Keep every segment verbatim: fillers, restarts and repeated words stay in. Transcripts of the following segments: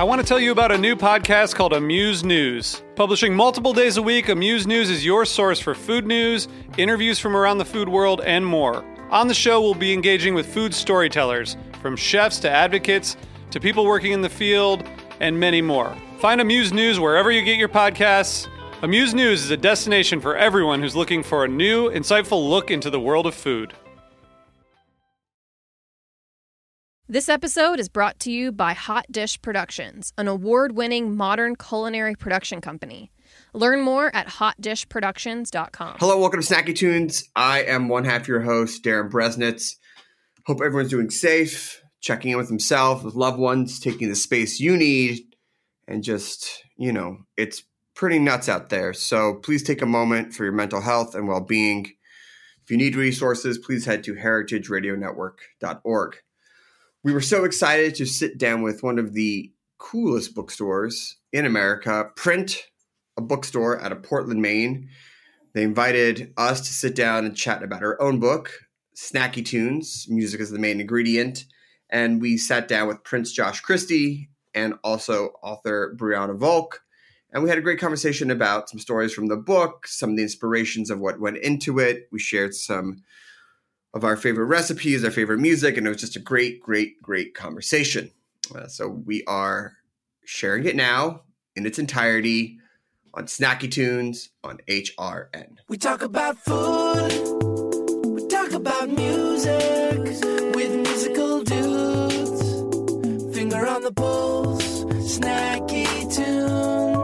I want to tell you about a new podcast called Amuse News. Publishing multiple days a week, Amuse News is your source for food news, interviews from around the food world, and more. On the show, we'll be engaging with food storytellers, from chefs to advocates to people working in the field, and many more. Find Amuse News wherever you get your podcasts. Amuse News is a destination for everyone who's looking for a new, insightful look into the world of food. This episode is brought to you by Hot Dish Productions, an award-winning modern culinary production company. Learn more at hot dish productions dot com. Hello, welcome to Snacky Tunes. I am one half your host, Darren Bresnitz. Hope everyone's doing safe, checking in with himself, with loved ones, taking the space you need, and just, you know, it's pretty nuts out there. So please take a moment for your mental health and well-being. If you need resources, please head to heritage radio network dot org. We were so excited to sit down with one of the coolest bookstores in America, Print, a bookstore out of Portland, Maine. They invited us to sit down and chat about our own book, Snacky Tunes, Music is the Main Ingredient. And we sat down with Print's Josh Christie and also author Brianna Volk. And we had a great conversation about some stories from the book, some of the inspirations of what went into it. We shared some of our favorite recipes, our favorite music, and it was just a great, great, great conversation. Uh, so we are sharing it now in its entirety on Snacky Tunes on H R N. We talk about food, we talk about music, with musical dudes, finger on the pulse, Snacky Tunes.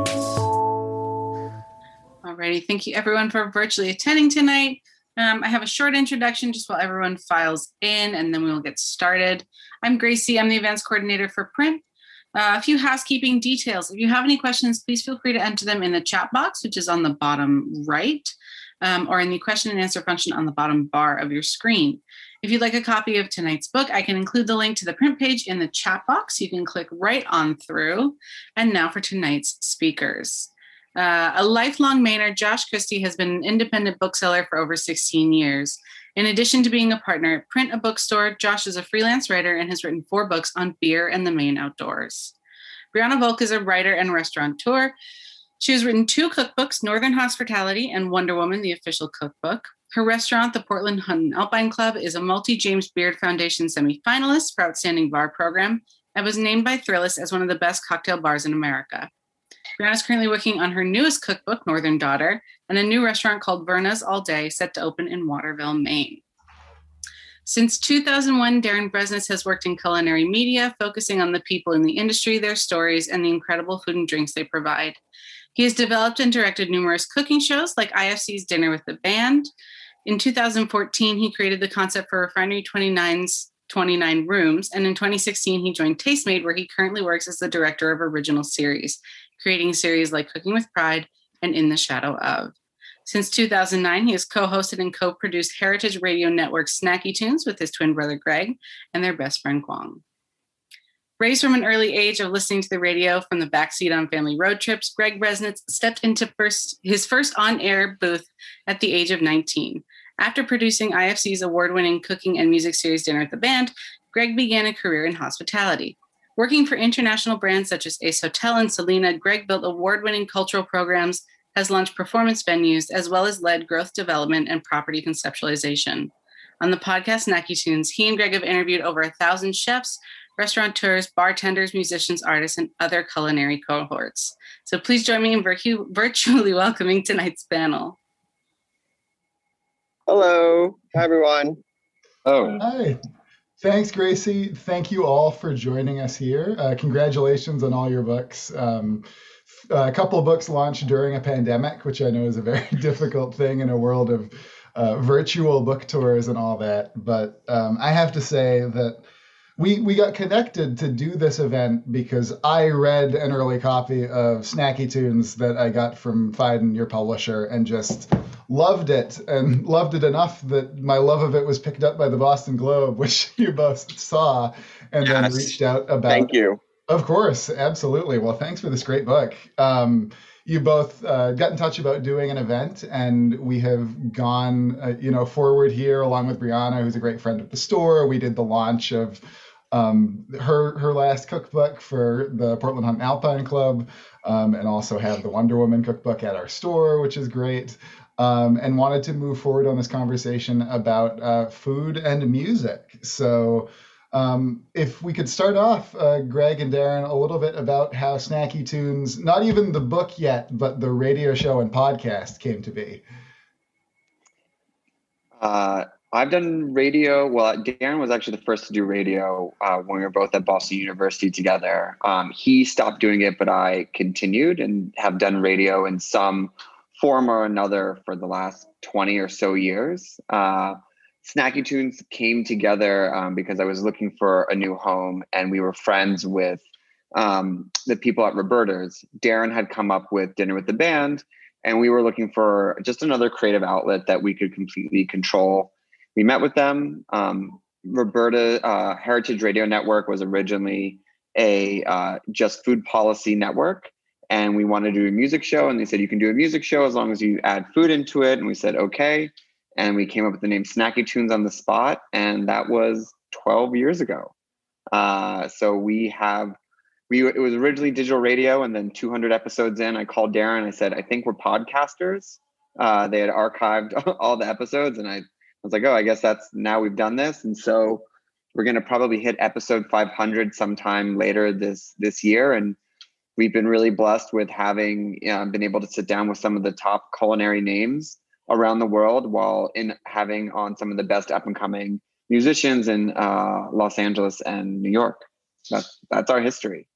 Alrighty, thank you everyone for virtually attending tonight. Um, I have a short introduction just while everyone files in, and then we will get started. I'm Gracie. I'm the events coordinator for Print. Uh, a few housekeeping details. If you have any questions, please feel free to enter them in the chat box, which is on the bottom right, um, or in the question and answer function on the bottom bar of your screen. If you'd like a copy of tonight's book, I can include the link to the print page in the chat box. You can click right on through. And now for tonight's speakers. Uh, a lifelong Mainer, Josh Christie has been an independent bookseller for over sixteen years. In addition to being a partner at Print, a bookstore, Josh is a freelance writer and has written four books on beer and the Maine outdoors. Brianna Volk is a writer and restaurateur. She has written two cookbooks, Northern Hospitality and Wonder Woman, the official cookbook. Her restaurant, the Portland Hunt and Alpine Club, is a multi-James Beard Foundation semifinalist for Outstanding Bar Program and was named by Thrillist as one of the best cocktail bars in America. Brianna is currently working on her newest cookbook, Northern Daughter, and a new restaurant called Verna's All Day, set to open in Waterville, Maine. Since two thousand one, Darren Bresnitz has worked in culinary media, focusing on the people in the industry, their stories, and the incredible food and drinks they provide. He has developed and directed numerous cooking shows like I F C's Dinner with the Band. In two thousand fourteen, he created the concept for Refinery twenty-nine's twenty-nine Rooms, and in twenty sixteen, he joined Tastemade, where he currently works as the director of original series, creating series like Cooking with Pride and In the Shadow of. Since two thousand nine, he has co-hosted and co-produced Heritage Radio Network's Snacky Tunes with his twin brother Greg and their best friend Kwong. Raised from an early age of listening to the radio from the backseat on family road trips, Greg Bresnitz stepped into first, his first on-air booth at the age of nineteen. After producing I F C's award-winning cooking and music series Dinner at the Band, Greg began a career in hospitality. Working for international brands such as Ace Hotel and Selena, Greg built award-winning cultural programs, has launched performance venues, as well as led growth development and property conceptualization. On the podcast Snacky Tunes, he and Greg have interviewed over a thousand chefs, restaurateurs, bartenders, musicians, artists, and other culinary cohorts. So please join me in virtu- virtually welcoming tonight's panel. Hello. Hi, everyone. Oh. Hi. Thanks, Gracie. Thank you all for joining us here. Uh, congratulations on all your books. Um, a couple of books launched during a pandemic, which I know is a very difficult thing in a world of uh, virtual book tours and all that. But um, I have to say that we we got connected to do this event because I read an early copy of Snacky Tunes that I got from Phaidon, your publisher, and just loved it and loved it enough that my love of it was picked up by the Boston Globe, which you both saw, and yes. then reached out about. Thank you. Of course, absolutely. Well, thanks for this great book. Um, you both uh, got in touch about doing an event, and we have gone, uh, you know, forward here along with Brianna, who's a great friend of the store. We did the launch of um, her her last cookbook for the Portland Hunt Alpine Club, um, and also have the Wonder Woman cookbook at our store, which is great. Um, and wanted to move forward on this conversation about uh, food and music. So um, if we could start off, uh, Greg and Darren, a little bit about how Snacky Tunes, not even the book yet, but the radio show and podcast came to be. Uh, I've done radio. Well, Darren was actually the first to do radio uh, when we were both at Boston University together. Um, he stopped doing it, but I continued and have done radio in some form or another for the last twenty or so years. Uh, Snacky Tunes came together um, because I was looking for a new home, and we were friends with um, the people at Roberta's. Darren had come up with Dinner with the Band, and we were looking for just another creative outlet that we could completely control. We met with them. Um, Roberta uh, Heritage Radio Network was originally a uh, just food policy network, and we wanted to do a music show. And they said, you can do a music show as long as you add food into it. And we said, okay. And we came up with the name Snacky Tunes on the spot. And that was twelve years ago. Uh, so we have, we it was originally digital radio. And then two hundred episodes in, I called Darren. I said, I think we're podcasters. Uh, they had archived all the episodes. And I was like, oh, I guess that's, now we've done this. And so we're going to probably hit episode five hundred sometime later this, this year. And we've been really blessed with having uh, been able to sit down with some of the top culinary names around the world, while in having on some of the best up and coming musicians in uh, Los Angeles and New York. That's that's our history.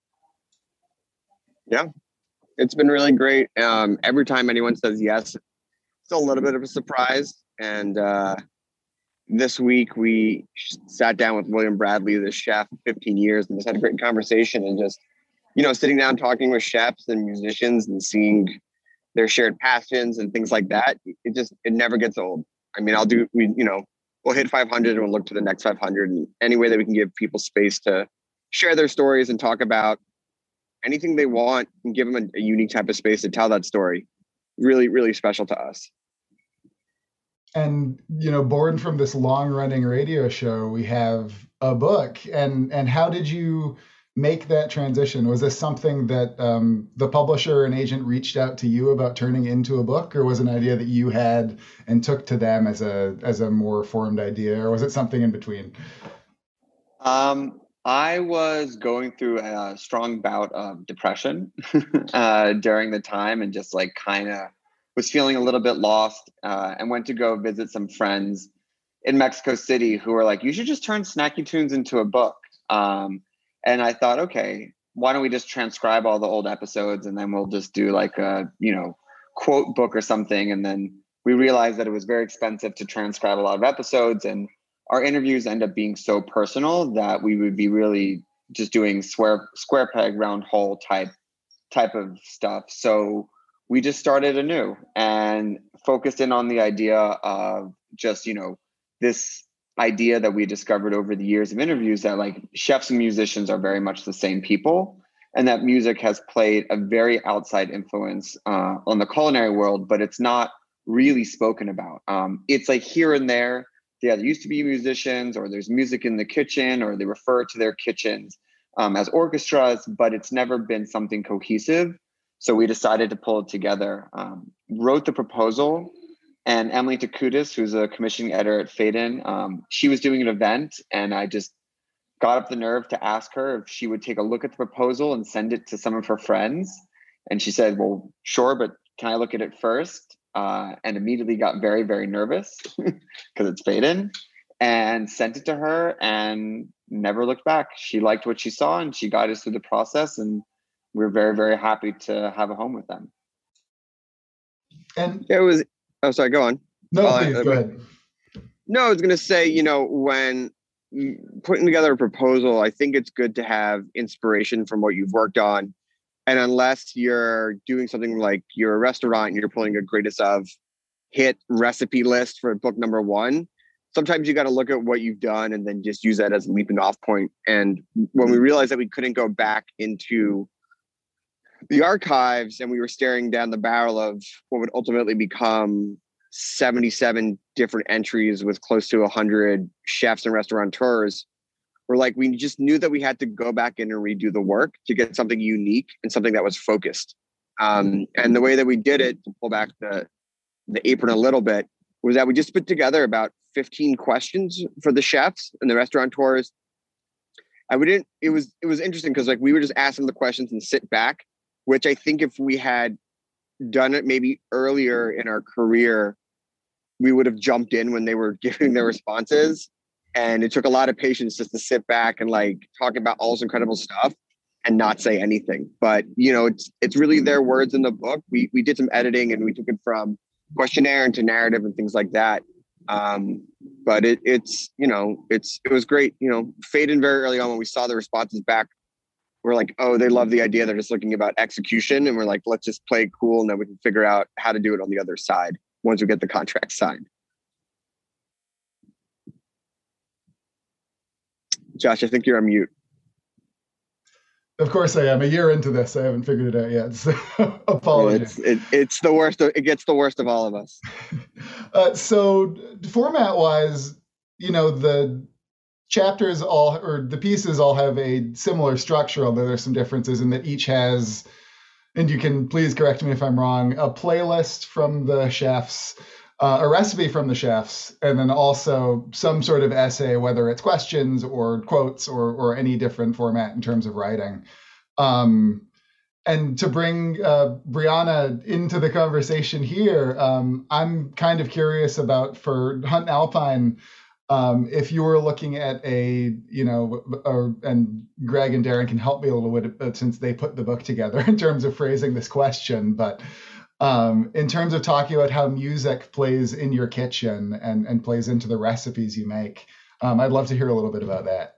Yeah, it's been really great. Um, every time anyone says yes, it's a little bit of a surprise. And uh, this week we sat down with William Bradley, the chef, fifteen years, and just had a great conversation, and just, you know, sitting down talking with chefs and musicians and seeing their shared passions and things like that. It just, it never gets old. I mean, I'll do, we, you know, we'll hit five hundred and we'll look to the next five hundred, and any way that we can give people space to share their stories and talk about anything they want and give them a, a unique type of space to tell that story. Really, really special to us. And, you know, born from this long running radio show, we have a book. And, and how did you make that transition? Was this something that um, the publisher and agent reached out to you about turning into a book, or was it an idea that you had and took to them as a as a more formed idea, or was it something in between? Um, I was going through a strong bout of depression uh, during the time, and just like kind of was feeling a little bit lost, uh, and went to go visit some friends in Mexico City who were like, you should just turn Snacky Tunes into a book. Um, And I thought, okay, why don't we just transcribe all the old episodes, and then we'll just do like a, you know, quote book or something. And then we realized that it was very expensive to transcribe a lot of episodes, and our interviews end up being so personal that we would be really just doing square square peg round hole type type of stuff. So we just started anew and focused in on the idea of just, you know, this idea that we discovered over the years of interviews, that like chefs and musicians are very much the same people, and that music has played a very outside influence uh, on the culinary world, but it's not really spoken about. Um, it's like here and there, yeah, there used to be musicians, or there's music in the kitchen, or they refer to their kitchens um, as orchestras, but it's never been something cohesive. So we decided to pull it together, um, wrote the proposal. And Emily Takutis, who's a commissioning editor at Faden, um, she was doing an event, and I just got up the nerve to ask her if she would take a look at the proposal and send it to some of her friends. And she said, well, sure, but can I look at it first? Uh, and immediately got very, very nervous because it's Faden, and sent it to her and never looked back. She liked what she saw, and she guided us through the process, and we're very, very happy to have a home with them. And It was, oh, sorry, go on. no, Uh, please, go ahead. No, I was going to say, you know, when putting together a proposal, I think it's good to have inspiration from what you've worked on. And unless you're doing something like you're a restaurant and you're pulling a greatest of hit recipe list for book number one, sometimes you got to look at what you've done and then just use that as a leaping off point. And when we realized that we couldn't go back into the archives, and we were staring down the barrel of what would ultimately become seventy-seven different entries with close to one hundred chefs and restaurateurs, we're like, we just knew that we had to go back in and redo the work to get something unique and something that was focused. Um, and the way that we did it, to pull back the, the apron a little bit, was that we just put together about fifteen questions for the chefs and the restaurateurs. I wouldn't, it was, it was interesting because like we were just asking the questions and sit back, which I think if we had done it maybe earlier in our career, we would have jumped in when they were giving their responses. And it took a lot of patience just to sit back and like talk about all this incredible stuff and not say anything. But, you know, it's it's really their words in the book. We we did some editing and we took it from questionnaire into narrative and things like that. Um, but it it's, you know, it's it was great. You know, Faden very early on when we saw the responses back, we're like, oh, they love the idea. They're just looking about execution. And we're like, let's just play it cool. And then we can figure out how to do it on the other side once we get the contract signed. Josh, I think you're on mute. Of course I am. A year into this, I haven't figured it out yet. So apologies. It's, it, it's the worst. Of, it gets the worst of all of us. Uh, so format-wise, you know, the chapters all, or the pieces all have a similar structure, although there's some differences in that each has, and you can please correct me if I'm wrong, a playlist from the chefs, uh, a recipe from the chefs, and then also some sort of essay, whether it's questions or quotes or or any different format in terms of writing. Um, and to bring uh, Brianna into the conversation here, um, I'm kind of curious about, for Hunt and Alpine, um, if you were looking at a, you know, or, and Greg and Darren can help me a little bit since they put the book together in terms of phrasing this question, but Um, in terms of talking about how music plays in your kitchen and, and plays into the recipes you make, um, I'd love to hear a little bit about that.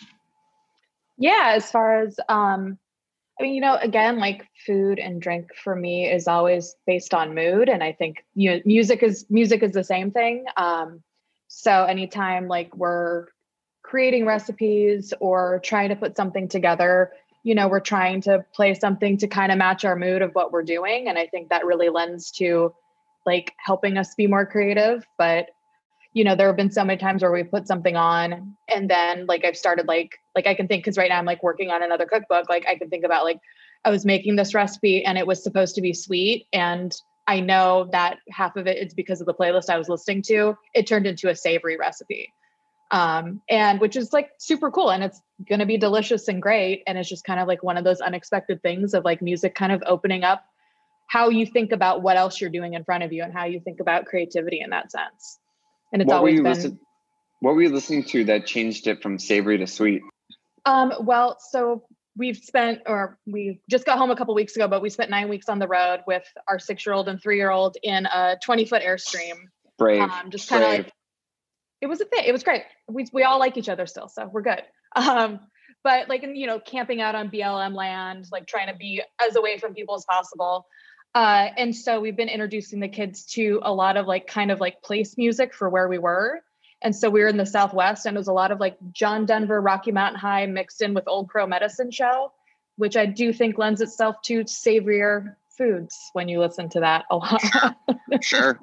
Yeah, as far as, um, I mean, you know, again, like food and drink for me is always based on mood. And I think, you know, music is, music is the same thing. Um, so anytime like we're creating recipes or trying to put something together, you know, we're trying to play something to kind of match our mood of what we're doing. And I think that really lends to like helping us be more creative. But, you know, there have been so many times where we put something on and then like I've started like, like I can think, cause right now I'm like working on another cookbook. Like I can think about like, I was making this recipe and it was supposed to be sweet. And I know that half of it is because of the playlist I was listening to. It turned into a savory recipe. Um, and which is like super cool and it's going to be delicious and great. And it's just kind of like one of those unexpected things of like music kind of opening up how you think about what else you're doing in front of you and how you think about creativity in that sense. And it's what always been, listen- what were you listening to that changed it from savory to sweet? Um, well, so we've spent, or we just got home a couple weeks ago, but we spent nine weeks on the road with our six-year-old and three-year-old in a twenty foot Airstream. Brave. Um, just kind of like, it was a thing. It was great. We we all like each other still, so we're good. Um, but like, you know, camping out on B L M land, like trying to be as away from people as possible. Uh, and so we've been introducing the kids to a lot of like kind of like place music for where we were. And so we were in the Southwest and it was a lot of like John Denver, Rocky Mountain High mixed in with Old Crow Medicine Show, which I do think lends itself to savorier foods when you listen to that a lot. Sure.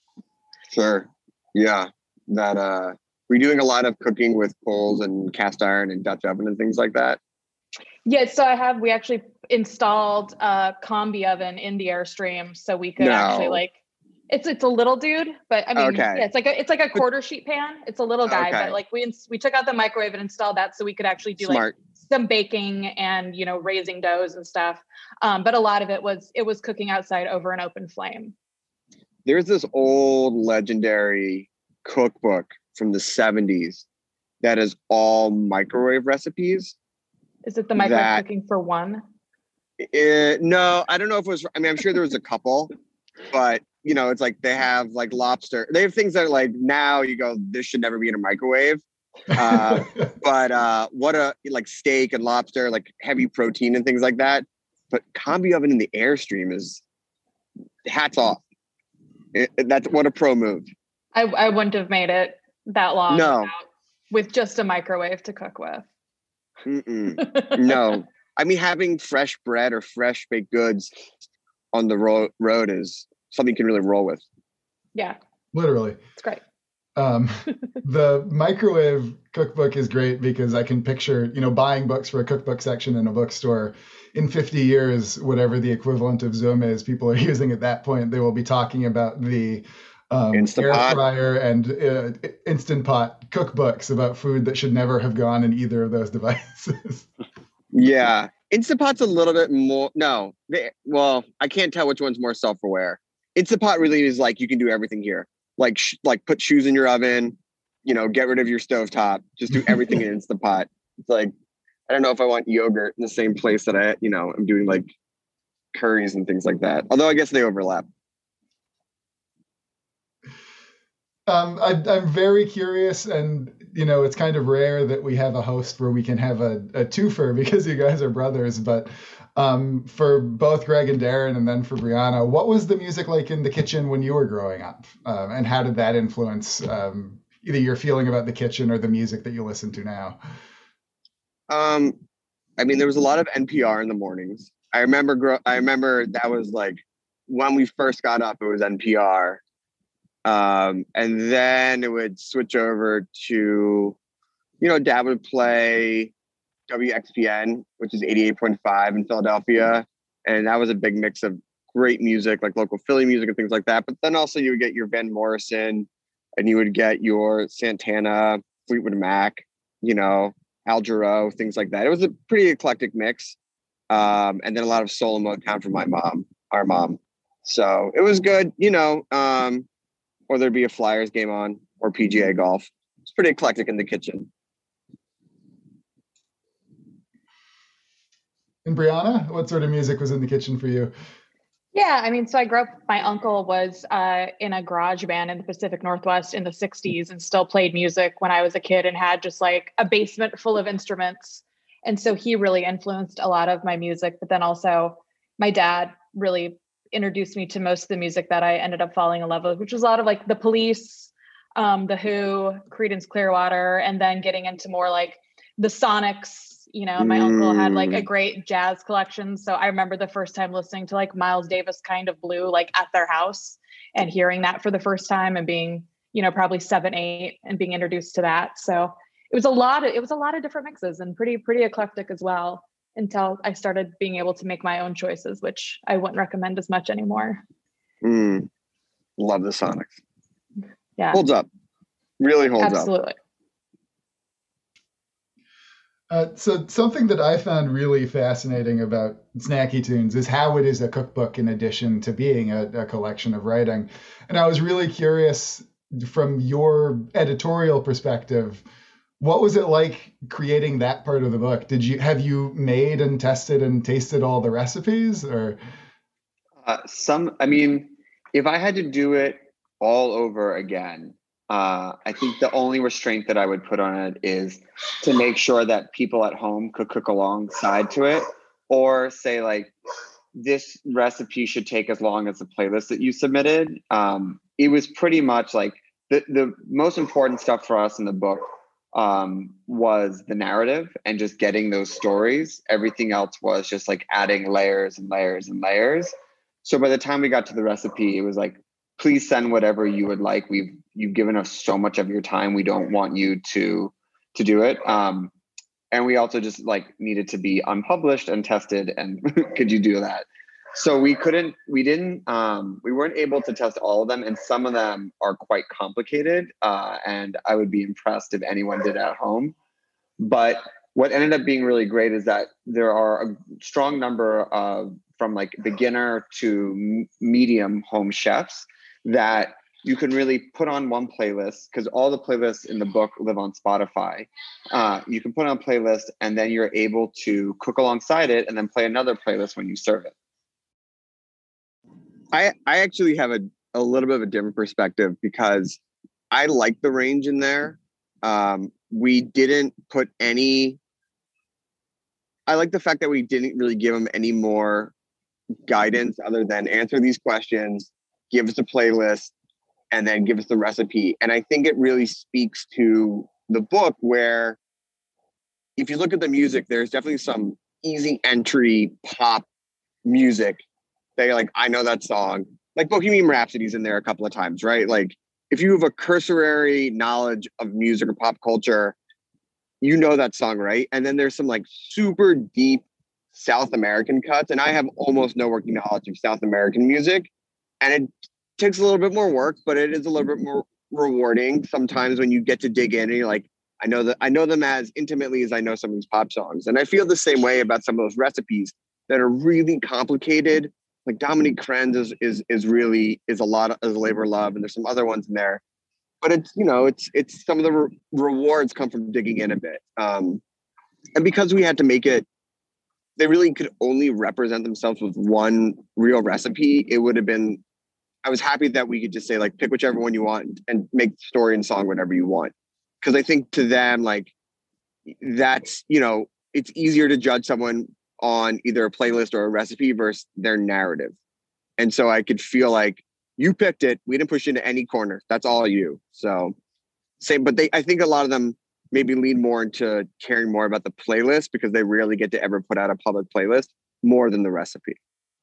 Sure. Yeah. That uh we're doing a lot of cooking with coals and cast iron and Dutch oven and things like that. Yeah, so I have we actually installed a combi oven in the Airstream so we could No. actually like it's it's a little dude, but I mean Okay. yeah, it's like a it's like a quarter sheet pan. It's a little guy, Okay. but like we ins- we took out the microwave and installed that so we could actually do Smart. like some baking and you know raising doughs and stuff. Um, but a lot of it was it was cooking outside over an open flame. There's this old legendary cookbook from the seventies that is all microwave recipes. Is it the microwave That- cooking for one? Uh, no, I don't know if it was, I mean, I'm sure there was a couple, but you know, it's like they have like lobster. They have things that are like now you go, this should never be in a microwave. Uh, but uh, what a, like steak and lobster, like heavy protein and things like that. But combi oven in the Airstream is hats off. It, that's what a pro move. I I wouldn't have made it that long No. without, with just a microwave to cook with. Mm-mm. No. I mean, having fresh bread or fresh baked goods on the ro- road is something you can really roll with. Yeah, Literally. it's great. Um, the microwave cookbook is great because I can picture, you know, buying books for a cookbook section in a bookstore. In fifty years, whatever the equivalent of Zoom is, people are using at that point, they will be talking about the um, air fryer and uh, Instant Pot cookbooks about food that should never have gone in either of those devices. Yeah. Instant Pot's a little bit more, no, they, well, I can't tell which one's more self-aware. Instant Pot really is like, you can do everything here. Like, sh- like put shoes in your oven, you know, get rid of your stovetop, just do everything in Instant Pot. It's like, I don't know if I want yogurt in the same place that I, you know, I'm doing like curries and things like that. Although I guess they overlap. Um, I, I'm very curious, and you know, it's kind of rare that we have a host where we can have a, a twofer because you guys are brothers. But um, for both Greg and Darren, and then for Brianna, what was the music like in the kitchen when you were growing up, um, and how did that influence um, either your feeling about the kitchen or the music that you listen to now? Um, I mean, there was a lot of N P R in the mornings. I remember, gro- I remember that was like when we first got up, it was N P R. Um, and then it would switch over to, you know, Dad would play W X P N, which is eighty-eight point five in Philadelphia. And that was a big mix of great music, like local Philly music and things like that. But then also you would get your Van Morrison and you would get your Santana, Fleetwood Mac, you know, Al Jarreau, things like that. It was a pretty eclectic mix. Um, and then a lot of soul and Motown from my mom, our mom. So it was good, you know, um, or there'd be a Flyers game on or P G A golf. It's pretty eclectic in the kitchen. And Brianna, what sort of music was in the kitchen for you? Yeah, I mean, so I grew up, my uncle was uh, in a garage band in the Pacific Northwest in the sixties and still played music when I was a kid and had just like a basement full of instruments. And so he really influenced a lot of my music. But then also my dad really introduced me to most of the music that I ended up falling in love with, which was a lot of like The Police, um, The Who, Creedence Clearwater, and then getting into more like the Sonics. You know, my mm. uncle had like a great jazz collection. So I remember the first time listening to like Miles Davis Kind of Blue, like at their house and hearing that for the first time and being, you know, probably seven, eight and being introduced to that. So it was a lot of, it was a lot of different mixes and pretty, pretty eclectic as well until I started being able to make my own choices, which I wouldn't recommend as much anymore. Mm. Love the Sonics. Yeah. Holds up. Really holds Absolutely. up. Absolutely. Uh, so something that I found really fascinating about Snacky Tunes is how it is a cookbook in addition to being a, a collection of writing. And I was really curious from your editorial perspective, what was it like creating that part of the book? Did you have you made and tested and tasted all the recipes or? Uh, some, I mean, if I had to do it all over again, Uh, I think the only restraint that I would put on it is to make sure that people at home could cook alongside to it, or say like, this recipe should take as long as the playlist that you submitted. Um, it was pretty much like the, the most important stuff for us in the book um, was the narrative and just getting those stories. Everything else was just like adding layers and layers and layers. So by the time we got to the recipe, it was like, please send whatever you would like. We've you've given us so much of your time. We don't want you to to do it. Um, and we also just like needed to be unpublished and tested. And could you do that? So we couldn't. We didn't. Um, we weren't able to test all of them, and some of them are quite complicated. Uh, and I would be impressed if anyone did at home. But what ended up being really great is that there are a strong number of from like beginner to medium home chefs that you can really put on one playlist, because all the playlists in the book live on Spotify. Uh, you can put on a playlist and then you're able to cook alongside it and then play another playlist when you serve it. I I actually have a, a little bit of a different perspective because I like the range in there. Um, we didn't put any, I like the fact that we didn't really give them any more guidance other than answer these questions, give us a playlist, and then give us the recipe. And I think it really speaks to the book where if you look at the music, there's definitely some easy entry pop music that you're like, I know that song. Like Bohemian Rhapsody's in there a couple of times, right? Like if you have a cursory knowledge of music or pop culture, you know that song, right? And then there's some like super deep South American cuts, and I have almost no working knowledge of South American music, and it takes a little bit more work, but it is a little bit more rewarding sometimes when you get to dig in and you're like, I know that I know them as intimately as I know some of these pop songs. And I feel the same way about some of those recipes that are really complicated. Like Dominique Krenz is is is really is a lot of is a labor of love, and there's some other ones in there. But it's, you know, it's it's some of the re- rewards come from digging in a bit. Um, and because we had to make it, they really could only represent themselves with one real recipe. It would have been, I was happy that we could just say, like, pick whichever one you want and make the story and song whatever you want. Because I think to them, like, that's, you know, it's easier to judge someone on either a playlist or a recipe versus their narrative. And so I could feel like, you picked it. We didn't push you into any corner. That's all you. So same, but they, I think a lot of them maybe lean more into caring more about the playlist because they rarely get to ever put out a public playlist more than the recipe.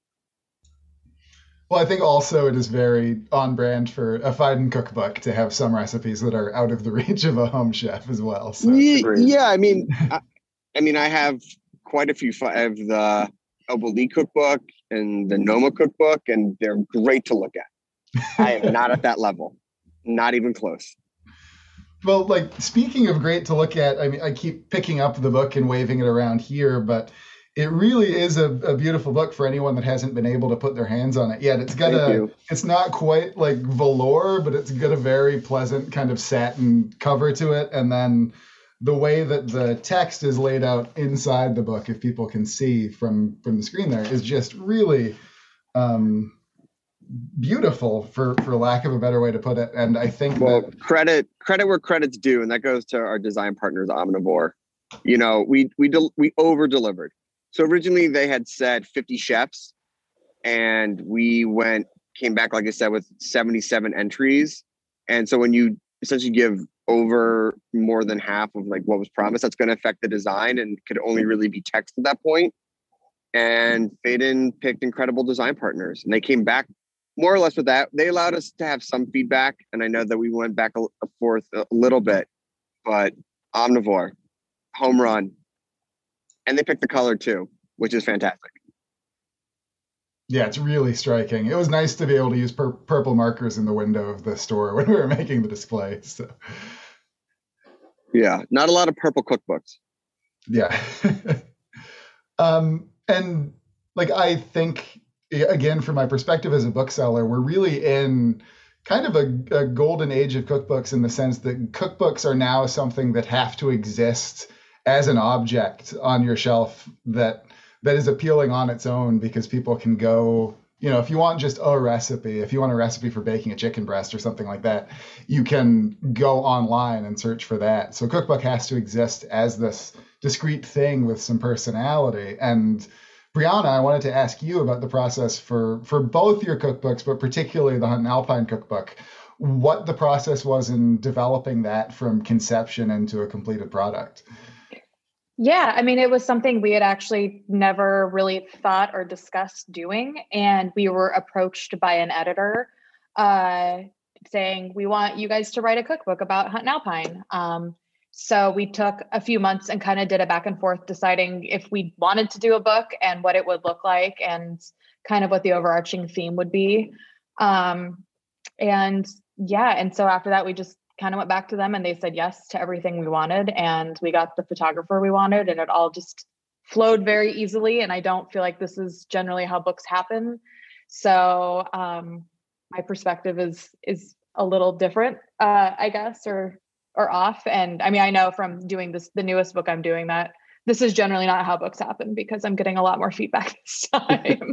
Well, I think also it is very on brand for a Phaidon cookbook to have some recipes that are out of the reach of a home chef as well. So. Yeah, yeah, I mean, I, I mean, I have quite a few. I have the Elba Lee cookbook and the Noma cookbook, and they're great to look at. I am not at that level, not even close. Well, like, speaking of great to look at, I mean, I keep picking up the book and waving it around here, but it really is a, a beautiful book for anyone that hasn't been able to put their hands on it yet. It's got Thank a, you. It's not quite like velour, but it's got a very pleasant kind of satin cover to it. And then the way that the text is laid out inside the book, if people can see from, from the screen there, is just really um, beautiful, for, for lack of a better way to put it. And I think well, that credit credit where credit's due, and that goes to our design partners, Omnivore. You know, we we del- we over delivered. So originally they had said fifty chefs, and we went came back, like I said, with seventy-seven entries. And so when you essentially give over more than half of like what was promised, that's going to affect the design, and could only really be text at that point. And Phaidon picked incredible design partners, and they came back more or less with that. They allowed us to have some feedback, and I know that we went back a, a forth a little bit, but Omnivore, home run. And they picked the color too, which is fantastic. Yeah, it's really striking. It was nice to be able to use pur- purple markers in the window of the store when we were making the display. So. Yeah, not a lot of purple cookbooks. Yeah. um, and like, I think, again, from my perspective as a bookseller, we're really in kind of a, a golden age of cookbooks, in the sense that cookbooks are now something that have to exist as an object on your shelf that that is appealing on its own, because people can go, you know, if you want just a recipe, if you want a recipe for baking a chicken breast or something like that, you can go online and search for that. So cookbook has to exist as this discrete thing with some personality. And Brianna, I wanted to ask you about the process for, for both your cookbooks, but particularly the Hunt and Alpine cookbook, what the process was in developing that from conception into a completed product. Yeah, I mean, it was something we had actually never really thought or discussed doing. And we were approached by an editor uh, saying, we want you guys to write a cookbook about Hunt and Alpine. Um, so we took a few months and kind of did a back and forth deciding if we wanted to do a book and what it would look like and kind of what the overarching theme would be. Um, and yeah, and so after that, we just kind of went back to them and they said yes to everything we wanted, and we got the photographer we wanted, and it all just flowed very easily. And I don't feel like this is generally how books happen. So um, my perspective is is a little different, uh, I guess, or or off. And I mean, I know from doing this, the newest book I'm doing, that this is generally not how books happen, because I'm getting a lot more feedback this time.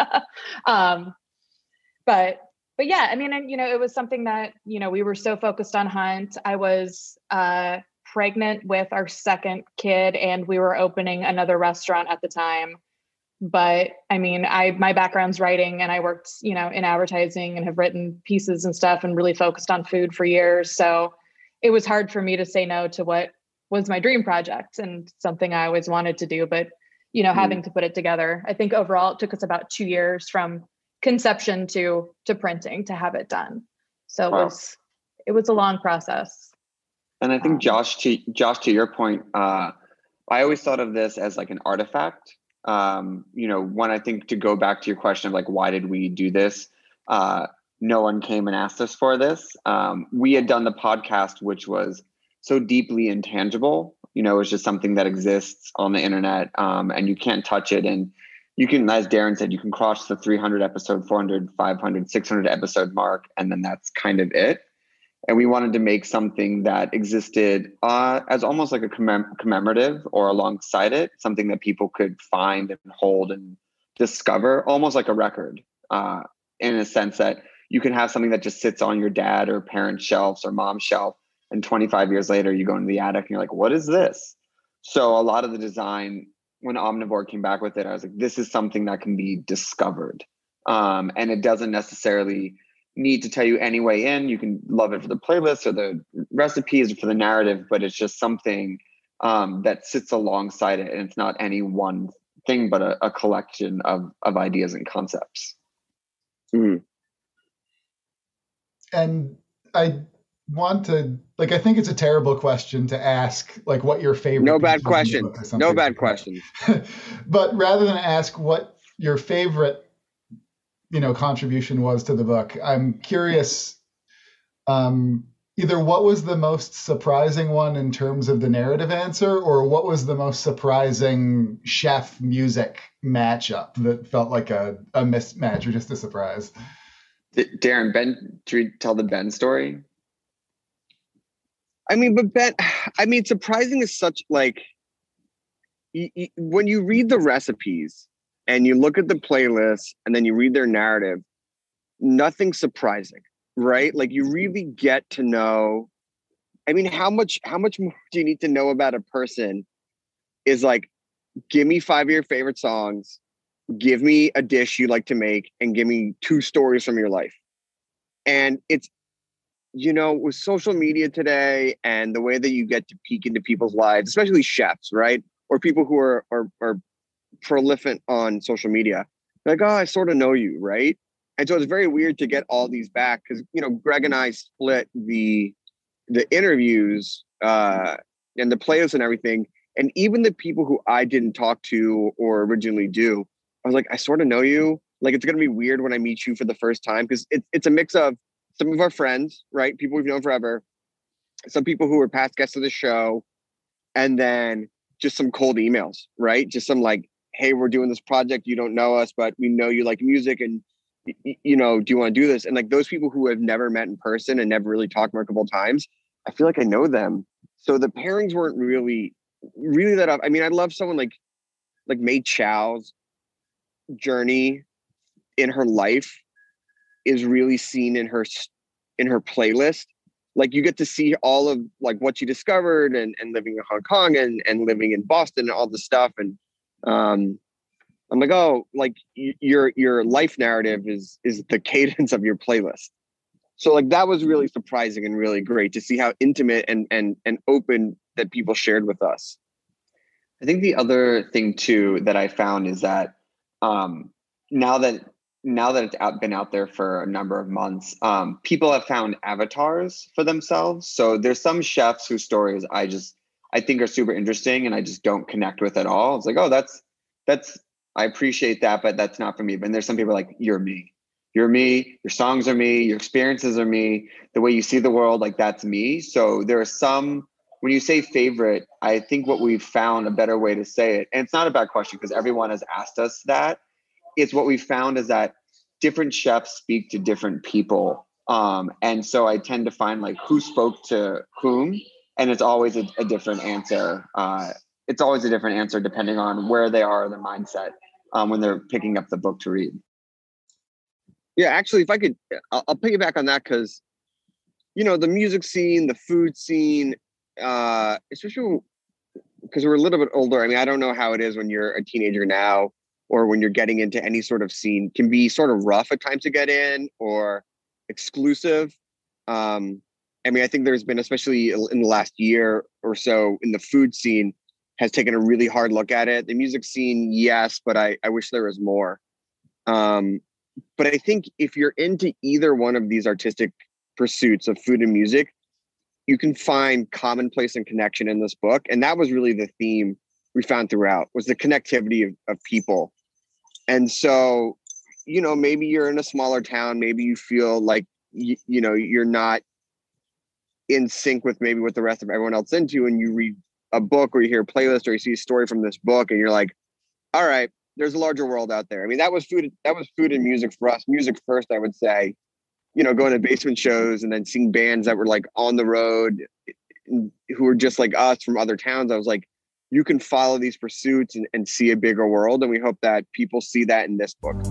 um, but But yeah, I mean, and, you know, it was something that, you know, we were so focused on Hunt. I was uh, pregnant with our second kid, and we were opening another restaurant at the time. But I mean, I my background's writing, and I worked, you know, in advertising and have written pieces and stuff and really focused on food for years. So it was hard for me to say no to what was my dream project and something I always wanted to do. But, you know, mm. having to put it together, I think overall it took us about two years from conception to to printing to have it done. So it wow. was it was a long process. And I think Um, Josh, to Josh, to your point, uh, I always thought of this as like an artifact. Um, you know, when I think to go back to your question of like, why did we do this? Uh, no one came and asked us for this. Um, we had done the podcast, which was so deeply intangible. You know, it's just something that exists on the internet, um, and you can't touch it. And you can, as Darren said, you can cross the three hundred episode, four hundred, five hundred, six hundred episode mark, and then that's kind of it. And we wanted to make something that existed uh, as almost like a commem- commemorative or alongside it, something that people could find and hold and discover, almost like a record, uh, in a sense that you can have something that just sits on your dad or parents' shelves or mom's shelf. And twenty-five years later, you go into the attic and you're like, what is this? So a lot of the design, when Omnivore came back with it, I was like, this is something that can be discovered. Um, and it doesn't necessarily need to tell you any way in. You can love it for the playlist or the recipes or for the narrative, but it's just something um, that sits alongside it. And it's not any one thing, but a, a collection of, of ideas and concepts. Mm. And I want to, like, I think it's a terrible question to ask, like, what your favorite. No bad question. No bad questions. But rather than ask what your favorite, you know, contribution was to the book, I'm curious, um, either what was the most surprising one in terms of the narrative answer, or what was the most surprising chef music matchup that felt like a, a mismatch or just a surprise? D- Darren, Ben, should we tell the Ben story? I mean, but Ben, I mean, surprising is such like, y- y- when you read the recipes and you look at the playlist and then you read their narrative, nothing surprising, right? Like you really get to know, I mean, how much, how much more do you need to know about a person is like, give me five of your favorite songs, give me a dish you like to make, and give me two stories from your life. And it's, you know, with social media today and the way that you get to peek into people's lives, especially chefs, right? Or people who are are, are prolific on social media, like, oh, I sort of know you, right? And so it's very weird to get all these back because, you know, Greg and I split the the interviews uh, and the playlist and everything. And even the people who I didn't talk to or originally do, I was like, I sort of know you. Like, it's going to be weird when I meet you for the first time because it's it's a mix of some of our friends, right? People we've known forever, some people who were past guests of the show, and then just some cold emails, right? Just some like, hey, we're doing this project. You don't know us, but we know you like music and, you know, do you want to do this? And like those people who have never met in person and never really talked multiple times, I feel like I know them. So the pairings weren't really, really that up. I mean, I love someone like, like May Chow's journey in her life is really seen in her in her playlist. Like you get to see all of like what she discovered and, and living in Hong Kong and, and living in Boston and all this stuff. And um, I'm like, oh, like y- your your life narrative is is the cadence of your playlist. So like that was really surprising and really great to see how intimate and and and open that people shared with us. I think the other thing too that I found is that um, now that now that it's out, been out there for a number of months, um, people have found avatars for themselves. So there's some chefs whose stories I just, I think are super interesting and I just don't connect with at all. It's like, oh, that's, that's, I appreciate that, but that's not for me. But there's some people like, you're me, you're me, your songs are me, your experiences are me, the way you see the world, like that's me. So there are some, when you say favorite, I think what we've found a better way to say it, and it's not a bad question because everyone has asked us that, it's what we found is that different chefs speak to different people. Um, and so I tend to find like who spoke to whom, and it's always a, a different answer. Uh, it's always a different answer depending on where they are in their mindset um, when they're picking up the book to read. Yeah, actually, if I could, I'll, I'll piggyback on that because, you know, the music scene, the food scene, uh, especially because we're a little bit older. I mean, I don't know how it is when you're a teenager now, or when you're getting into any sort of scene, can be sort of rough at times to get in or exclusive. Um, I mean, I think there's been, especially in the last year or so in the food scene, has taken a really hard look at it. The music scene, yes, but I, I wish there was more. Um, but I think if you're into either one of these artistic pursuits of food and music, you can find commonplace and connection in this book. And that was really the theme we found throughout, was the connectivity of, of people. And so, you know, maybe you're in a smaller town, maybe you feel like, you, you know, you're not in sync with maybe what the rest of everyone else into, and you read a book or you hear a playlist or you see a story from this book and you're like, all right, there's a larger world out there. I mean, that was food, that was food and music for us. Music first, I would say, you know, going to basement shows and then seeing bands that were like on the road who were just like us from other towns. I was like, you can follow these pursuits and, and see a bigger world. And we hope that people see that in this book.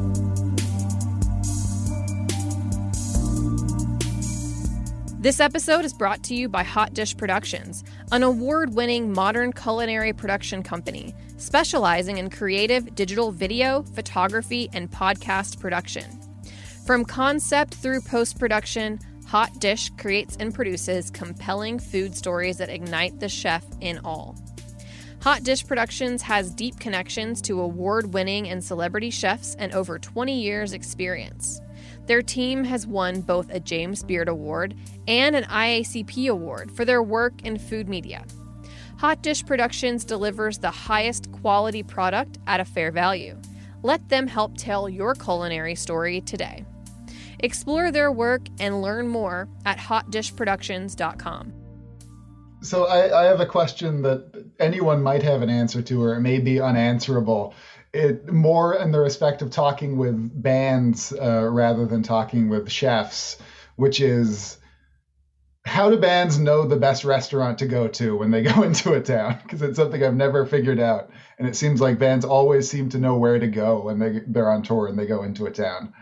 This episode is brought to you by Hot Dish Productions, an award-winning modern culinary production company specializing in creative digital video, photography, and podcast production. From concept through post-production, Hot Dish creates and produces compelling food stories that ignite the chef in all. Hot Dish Productions has deep connections to award-winning and celebrity chefs and over twenty years experience. Their team has won both a James Beard Award and an I A C P Award for their work in food media. Hot Dish Productions delivers the highest quality product at a fair value. Let them help tell your culinary story today. Explore their work and learn more at hot dish productions dot com. So I, I have a question that anyone might have an answer to, or it may be unanswerable. It more in the respect of talking with bands uh, rather than talking with chefs, which is, how do bands know the best restaurant to go to when they go into a town? Because it's something I've never figured out. And it seems like bands always seem to know where to go when they, they're on tour and they go into a town.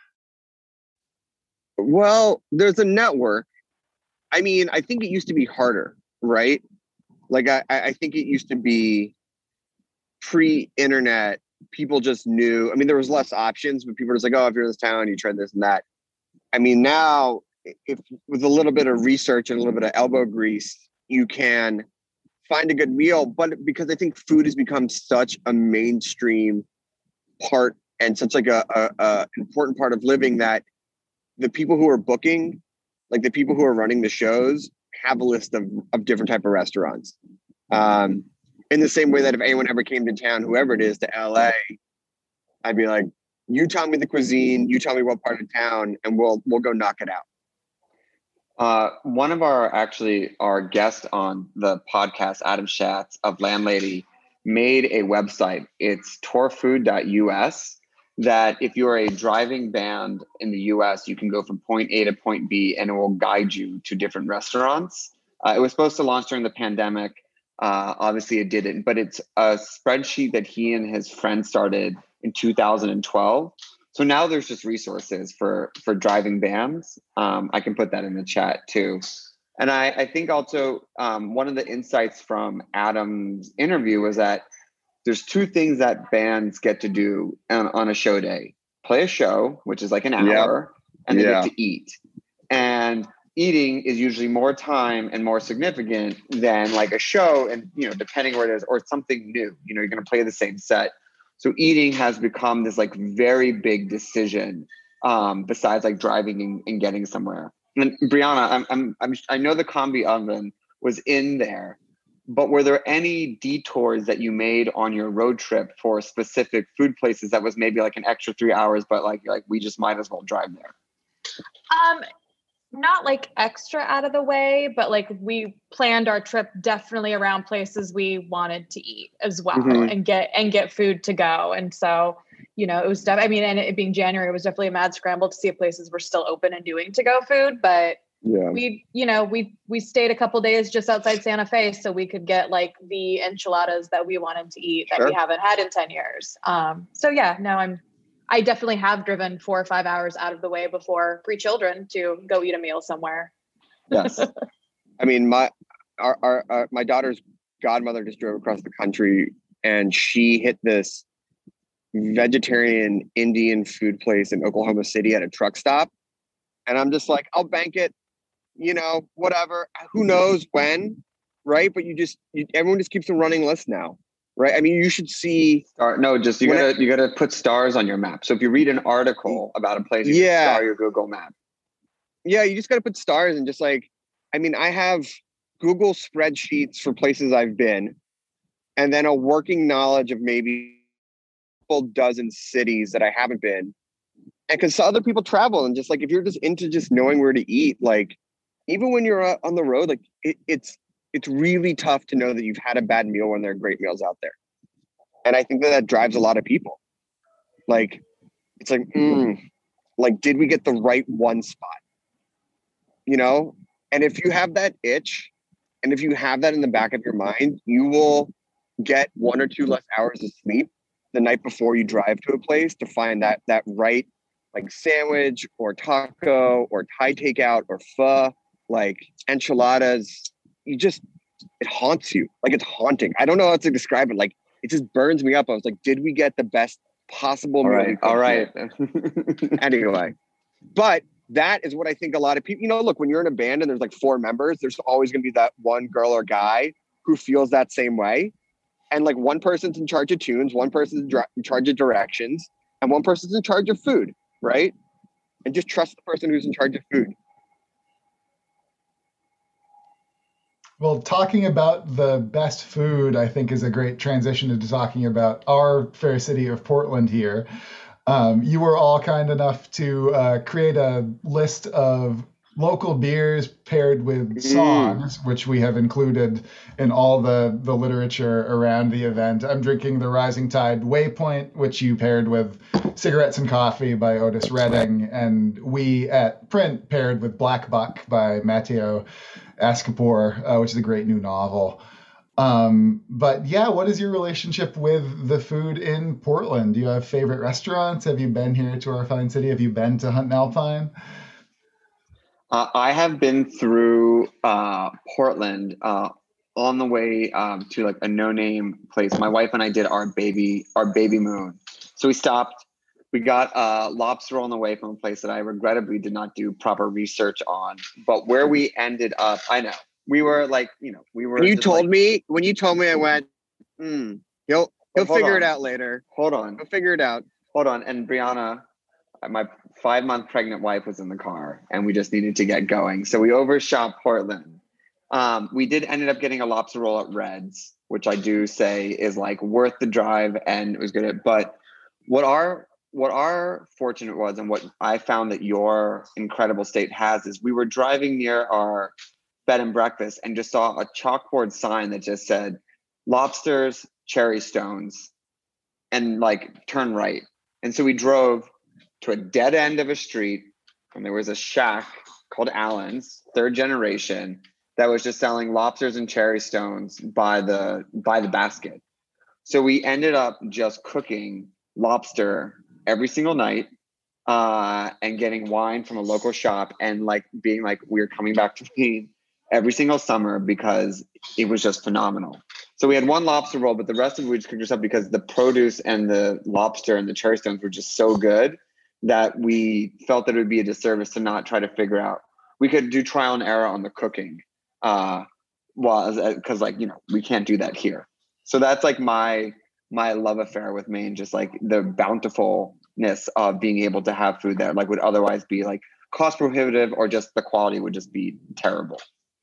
Well, there's a network. I mean, I think it used to be harder, right? Like, I, I think it used to be pre-internet, people just knew. I mean, there was less options, but people were just like, oh, if you're in this town, you try this and that. I mean, now, if with a little bit of research and a little bit of elbow grease, you can find a good meal. But because I think food has become such a mainstream part and such like a, a, a important part of living, that the people who are booking, like the people who are running the shows, have a list of, of different type of restaurants. Um, in the same way that if anyone ever came to town, whoever it is, to L A, I'd be like, you tell me the cuisine, you tell me what part of town, and we'll we'll go knock it out. Uh, one of our, actually, our guest on the podcast, Adam Schatz of Landlady, made a website. It's tour food dot U S, that if you're a driving band in the U S, you can go from point A to point B and it will guide you to different restaurants. Uh, it was supposed to launch during the pandemic. Uh, obviously it didn't, but it's a spreadsheet that he and his friend started in two thousand twelve. So now there's just resources for, for driving bands. Um, I can put that in the chat too. And I, I think also um, one of the insights from Adam's interview was that there's two things that bands get to do on, on a show day: play a show, which is like an hour, yep. and they yeah. get to eat. And eating is usually more time and more significant than like a show. And, you know, depending where it is, or something new, you know, you're going to play the same set. So eating has become this like very big decision, um, besides like driving and, and getting somewhere. And Brianna, I'm, I'm, I'm, I know the combi oven was in there, but were there any detours that you made on your road trip for specific food places that was maybe like an extra three hours, but like, like we just might as well drive there? Um, not like extra out of the way, but like we planned our trip definitely around places we wanted to eat as well, mm-hmm. and get, and get food to go. And so, you know, it was, def- I mean, and it being January, it was definitely a mad scramble to see if places were still open and doing to go food, but yeah. we, you know, we, we stayed a couple days just outside Santa Fe so we could get like the enchiladas that we wanted to eat that sure. we haven't had in ten years. Um, so yeah, no, I'm, I definitely have driven four or five hours out of the way before pre children to go eat a meal somewhere. Yes. I mean, my, our, our, our, my daughter's godmother just drove across the country and she hit this vegetarian Indian food place in Oklahoma City at a truck stop. And I'm just like, I'll bank it, you know, whatever, who knows when, right? But you just, you, everyone just keeps a running list now, right? I mean, you should see. Star, no, just, you gotta, I, you gotta put stars on your map. So if you read an article about a place, you yeah. star your Google map. yeah, you just got to put stars and just like, I mean, I have Google spreadsheets for places I've been, and then a working knowledge of maybe a couple dozen cities that I haven't been. And because other people travel, and just like, if you're just into just knowing where to eat, like even when you're uh, on the road, like it, it's, it's really tough to know that you've had a bad meal when there are great meals out there. And I think that that drives a lot of people. Like, it's like, mm, like, did we get the right one spot? You know? And if you have that itch, and if you have that in the back of your mind, you will get one or two less hours of sleep the night before you drive to a place to find that that right like sandwich or taco or Thai takeout or pho, like enchiladas. You just, it haunts you. Like it's haunting. I don't know how to describe it. Like it just burns me up. I was like, did we get the best possible meal? All right. All right. Anyway, but that is what I think a lot of people, you know, look, when you're in a band and there's like four members, there's always going to be that one girl or guy who feels that same way. And like one person's in charge of tunes, one person's in charge of directions, and one person's in charge of food, right? And just trust the person who's in charge of food. Well, talking about the best food, I think, is a great transition into talking about our fair city of Portland here. Um, you were all kind enough to uh, create a list of local beers paired with songs, mm. which we have included in all the, the literature around the event. I'm drinking the Rising Tide Waypoint, which you paired with Cigarettes and Coffee by Otis Redding, and we at Print paired with Black Buck by Matteo Ascapor, uh, which is a great new novel. Um, but yeah, what is your relationship with the food in Portland? Do you have favorite restaurants? Have you been here to our fine city? Have you been to Hunt and Alpine? Uh, I have been through uh, Portland uh, on the way um, to like a no-name place. My wife and I did our baby, our baby moon. So we stopped. We got a lobster roll on the way from a place that I regrettably did not do proper research on. But where we ended up, I know. We were like, you know, we were. When you told like, me, when you told me, I went, hmm, he'll he'll Hold figure on. it out later. Hold on, He'll figure it out. hold on. And Brianna, my five month pregnant wife, was in the car, and we just needed to get going. So we overshot Portland. Um, we did ended up getting a lobster roll at Red's, which I do say is like worth the drive, and it was good. At, but what our what our fortunate was, and what I found that your incredible state has, is we were driving near our bed and breakfast and just saw a chalkboard sign that just said lobsters, cherry stones, and like turn right. And so we drove to a dead end of a street, and there was a shack called Allen's, third generation, that was just selling lobsters and cherry stones by the by the basket. So we ended up just cooking lobster every single night, uh, and getting wine from a local shop, and like being like, we're coming back to Maine every single summer because it was just phenomenal. So we had one lobster roll, but the rest of it we just cooked ourselves because the produce and the lobster and the cherry stones were just so good that we felt that it would be a disservice to not try to figure out. We could do trial and error on the cooking, uh, well, because like, you know, we can't do that here. So that's like my my love affair with Maine, just like the bountifulness of being able to have food that like would otherwise be like cost prohibitive, or just the quality would just be terrible.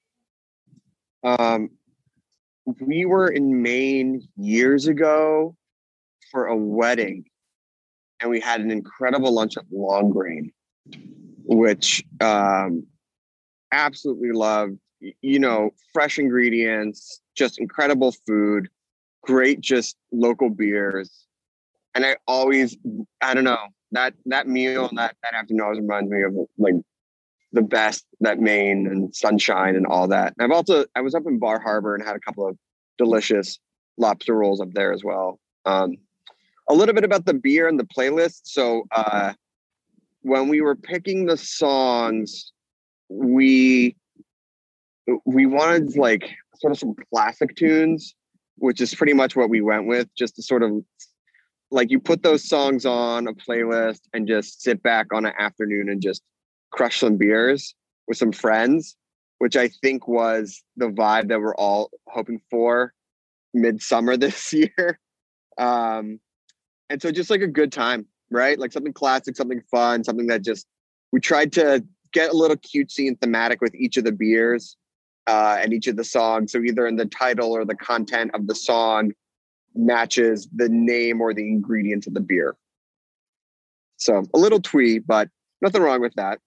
Um, we were in Maine years ago for a wedding, and we had an incredible lunch at Long Grain, which um, absolutely loved. You know, fresh ingredients, just incredible food, great just local beers. And I always, I don't know, that that meal, that, that afternoon always reminds me of like the best, that Maine and sunshine and all that. And I've also, I was up in Bar Harbor and had a couple of delicious lobster rolls up there as well. Um, a little bit about the beer and the playlist. So uh, when we were picking the songs, we we wanted like sort of some classic tunes, which is pretty much what we went with, just to sort of like, you put those songs on a playlist and just sit back on an afternoon and just crush some beers with some friends, which I think was the vibe that we're all hoping for midsummer this year. Um, and so just like a good time, right? Like something classic, something fun, something that just, we tried to get a little cutesy and thematic with each of the beers uh, and each of the songs. So either in the title or the content of the song matches the name or the ingredients of the beer. So a little twee, but nothing wrong with that.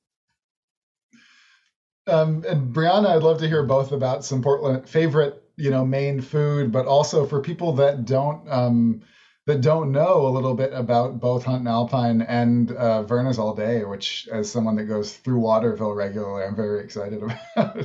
Um, and Brianna, I'd love to hear both about some Portland favorite, you know, Maine food, but also for people that don't um, that don't know a little bit about both Hunt and Alpine and uh, Verna's All Day, which, as someone that goes through Waterville regularly, I'm very excited about.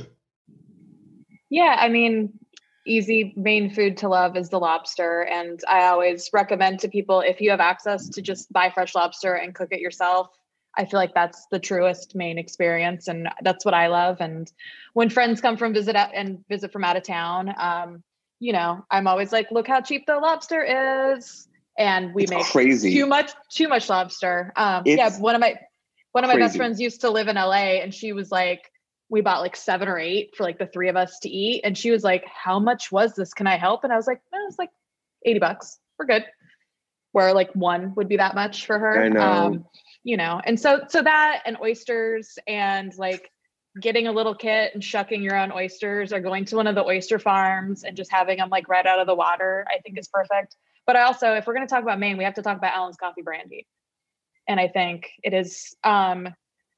Yeah, I mean, easy Maine food to love is the lobster, and I always recommend to people, if you have access, to just buy fresh lobster and cook it yourself. I feel like that's the truest Maine experience, and that's what I love. And when friends come from visit out and visit from out of town, um, you know, I'm always like, look how cheap the lobster is, and we It's make crazy. too much too much lobster. Um, It's yeah, one of my one of my best crazy. friends used to live in L A, and she was like, we bought like seven or eight for like the three of us to eat, and she was like, "How much was this? Can I help?" And I was like, "No, it's like eighty bucks. We're good." Where like one would be that much for her. I know. Um, you know, and so so that and oysters and like getting a little kit and shucking your own oysters or going to one of the oyster farms and just having them like right out of the water, I think is perfect. But I also, if we're going to talk about Maine, we have to talk about Allen's Coffee Brandy. And I think it is um,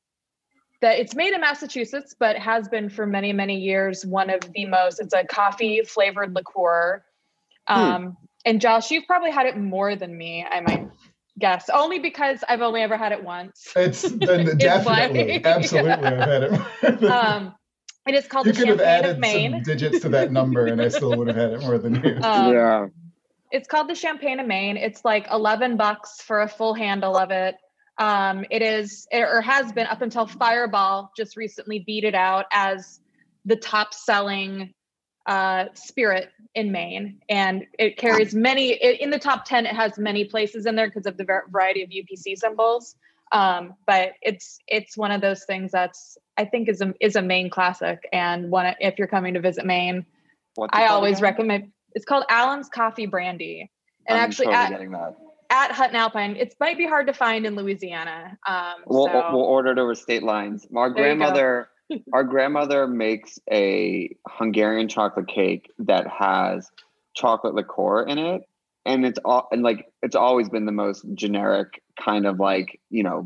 that it's made in Massachusetts, but has been for many, many years one of the most, it's a coffee flavored liqueur. Um, hmm. And Josh, you've probably had it more than me, I might guess, only because I've only ever had it once. It's then definitely, like, absolutely, yeah. I've had it. um, it is called you the could have Champagne added of Maine. some digits to that number, and I still would have had it more than you. Um, yeah. It's called the Champagne of Maine. It's like eleven bucks for a full handle of it. Um, it is, or has been up until Fireball just recently beat it out as the top selling uh, spirit in Maine. And it carries many, it, in the top ten, it has many places in there because of the variety of U P C symbols. Um, but it's, it's one of those things that's, I think is a, is a Maine classic. And one, if you're coming to visit Maine, What's it I called always again? recommend, it's called Allen's Coffee Brandy. And I'm actually totally at, getting that. at Hunt and Alpine, it might be hard to find in Louisiana. Um, We'll, so we'll order it over state lines. Our There you go. grandmother, our grandmother makes a Hungarian chocolate cake that has chocolate liqueur in it, and it's all and like it's always been the most generic kind of like, you know,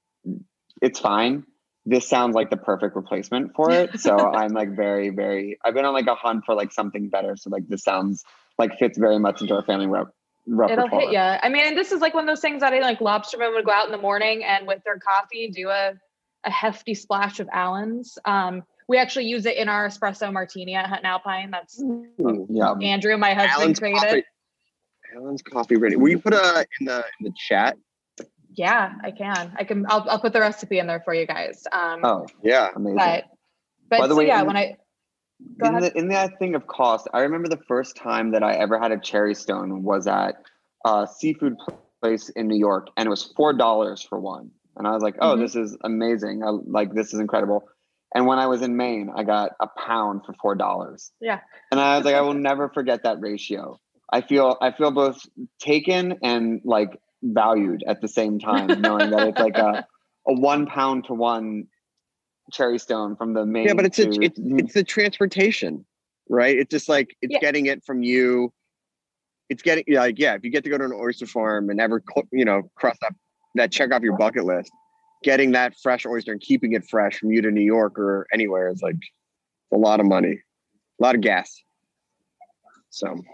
it's fine. This sounds like the perfect replacement for it. So I'm like very, very. I've been on like a hunt for like something better. So like this sounds like fits very much into our family rep. it'll hit you. I mean, and this is like one of those things that I like lobstermen would go out in the morning and with their coffee do a, a hefty splash of Allen's. Um, we actually use it in our espresso martini at Hunt and Alpine. That's Ooh, Yeah. Andrew, my husband, Allen's created. coffee. Allen's Coffee Brandy. Will you put a in the in the chat? Yeah, I can. I can. I'll, I'll put the recipe in there for you guys. Um, Oh, Yeah. amazing. but but By the so way, yeah, in- when I go in, ahead. the, in that thing of cost, I remember the first time that I ever had a cherry stone was at a seafood place in New York, and it was four dollars for one. And I was like, "Oh, Mhm. this is amazing! I, like this is incredible." And when I was in Maine, I got a pound for four dollars. Yeah. And I was like, I will never forget that ratio. I feel I feel both taken and like valued at the same time, knowing that it's like a a one pound to one cherry stone from the Maine. Yeah, but it's a, to, it's it's the transportation, right? It's just like it's Yeah. getting it from you. It's getting yeah, like yeah. If you get to go to an oyster farm and never co- you know cross that that check off your bucket list, getting that fresh oyster and keeping it fresh from you to New York or anywhere is like a lot of money, a lot of gas. So,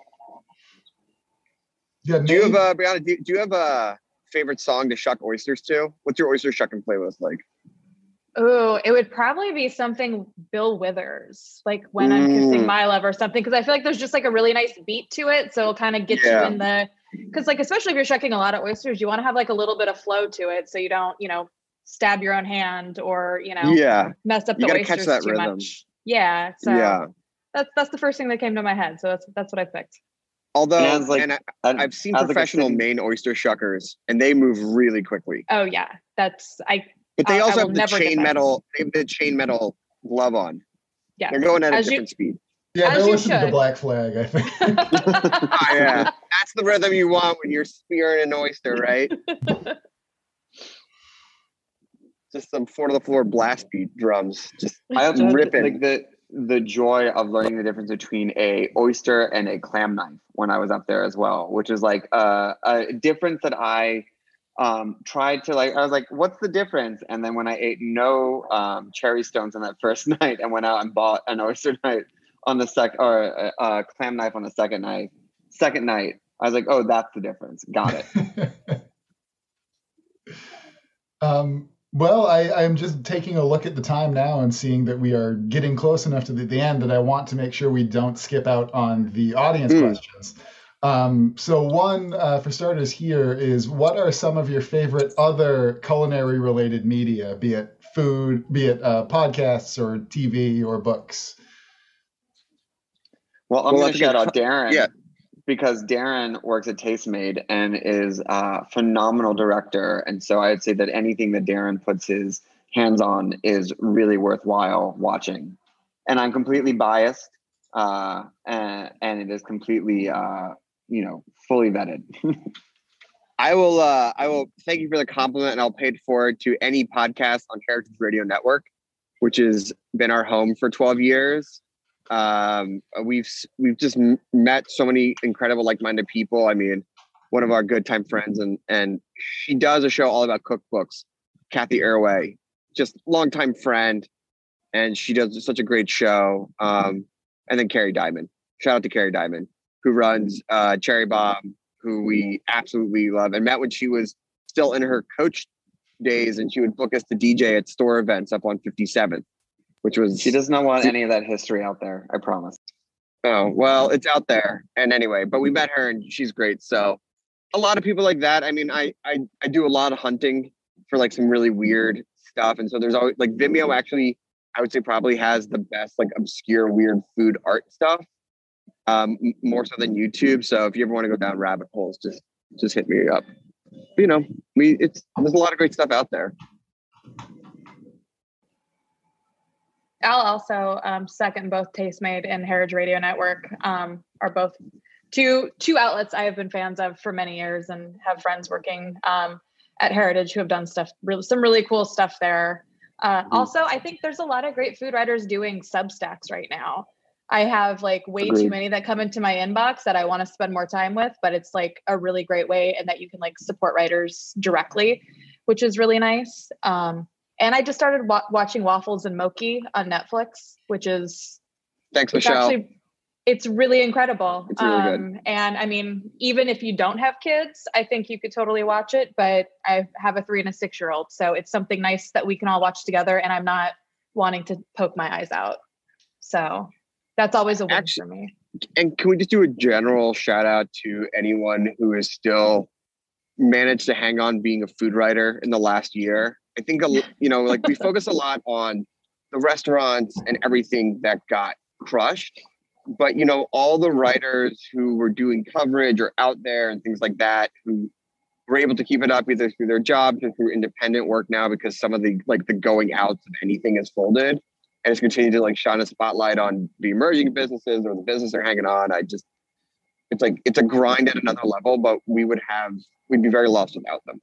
Yeah, do you have Maine- a Brianna? Do, do you have a favorite song to shuck oysters to? What's your oyster shucking playlist like? Oh, it would probably be something Bill Withers, like When I'm Kissing Mm. My Love or something, because I feel like there's just like a really nice beat to it. So it'll kind of get Yeah. you in the, because like, especially if you're shucking a lot of oysters, you want to have like a little bit of flow to it so you don't, you know, stab your own hand or, you know, Yeah, mess up You the gotta catch oysters that too rhythm. much. Yeah. So yeah. that's, that's the first thing that came to my head. So that's, that's what I picked. Although, And as, like, and I, And I've seen as, like, a professional city- Maine oyster shuckers, and they move really quickly. Oh yeah. That's, I, But they I- I also will have the never get chain that. metal. They have the chain metal glove on. yeah. They're going at a As you- different speed. yeah, as they'll you listen to should. Black Flag, I think. Ah, yeah, that's the rhythm you want when you're spearing an oyster, right? just some four to the floor blast beat drums, just I also had, ripping. like the the joy of learning the difference between a oyster and a clam knife when I was up there as well, which is like uh, a difference that I um, tried to like. I was like, "What's the difference?" And then when I ate no um, cherry stones on that first night, and went out and bought an oyster knife on the sec or a, a clam knife on the second night, second night, I was like, "Oh, that's the difference. Got it." um. Well, I, I'm just taking a look at the time now and seeing that we are getting close enough to the, the end that I want to make sure we don't skip out on the audience mm. questions. Um, so one, uh, for starters here, is what are some of your favorite other culinary related media, be it food, be it uh, podcasts or T V or books? Well, I'm well, going to shout out Darren. Yeah. Because Darren works at Tastemade and is a phenomenal director. And so I'd say that anything that Darren puts his hands on is really worthwhile watching. And I'm completely biased, uh, and, and it is completely, uh, you know, fully vetted. I will, uh, I will thank you for the compliment, and I'll pay it forward to any podcast on Heritage Radio Network, which has been our home for twelve years. Um, we've we've just met so many incredible like-minded people. I mean, one of our good time friends, and and she does a show all about cookbooks, Kathy Airway, just longtime friend, and she does such a great show. Um, and then Carrie Diamond, shout out to Carrie Diamond, who runs uh, Cherry Bomb, who we absolutely love, and met when she was still in her coach days, and she would book us to D J at store events up on fifty-seventh. Which was she does not want any of that history out there. I promise. Oh, well, it's out there. And anyway, but we met her and she's great. So a lot of people like that. I mean, I, I, I do a lot of hunting for like some really weird stuff. And so there's always like Vimeo actually, I would say probably has the best like obscure, weird food art stuff, um, more so than YouTube. So if you ever want to go down rabbit holes, just, just hit me up. But, you know, we, it's, there's a lot of great stuff out there. I'll also um, second both Tastemade and Heritage Radio Network um, are both two two outlets I have been fans of for many years and have friends working um, at Heritage who have done stuff, really, some really cool stuff there. Uh, also, I think there's a lot of great food writers doing Substacks right now. I have like way Agreed. too many that come into my inbox that I want to spend more time with, but it's like a really great way and that you can like support writers directly, which is really nice. Um, And I just started wa- watching Waffles and Moki on Netflix, which is thanks, it's Michelle. Actually, it's really incredible. It's really um, good. And I mean, even if you don't have kids, I think you could totally watch it. But I have a three and a six year old, so it's something nice that we can all watch together. And I'm not wanting to poke my eyes out, so that's always a win Actually, for me. And can we just do a general shout out to anyone who has still managed to hang on being a food writer in the last year? I think, you know, like we focus a lot on the restaurants and everything that got crushed, but, you know, all the writers who were doing coverage or out there and things like that, who were able to keep it up either through their jobs or through independent work now, because some of the, like the going outs of anything is folded, and it's continued to like shine a spotlight on the emerging businesses or the business they're hanging on. I just, it's like, it's a grind at another level, but we would have, we'd be very lost without them.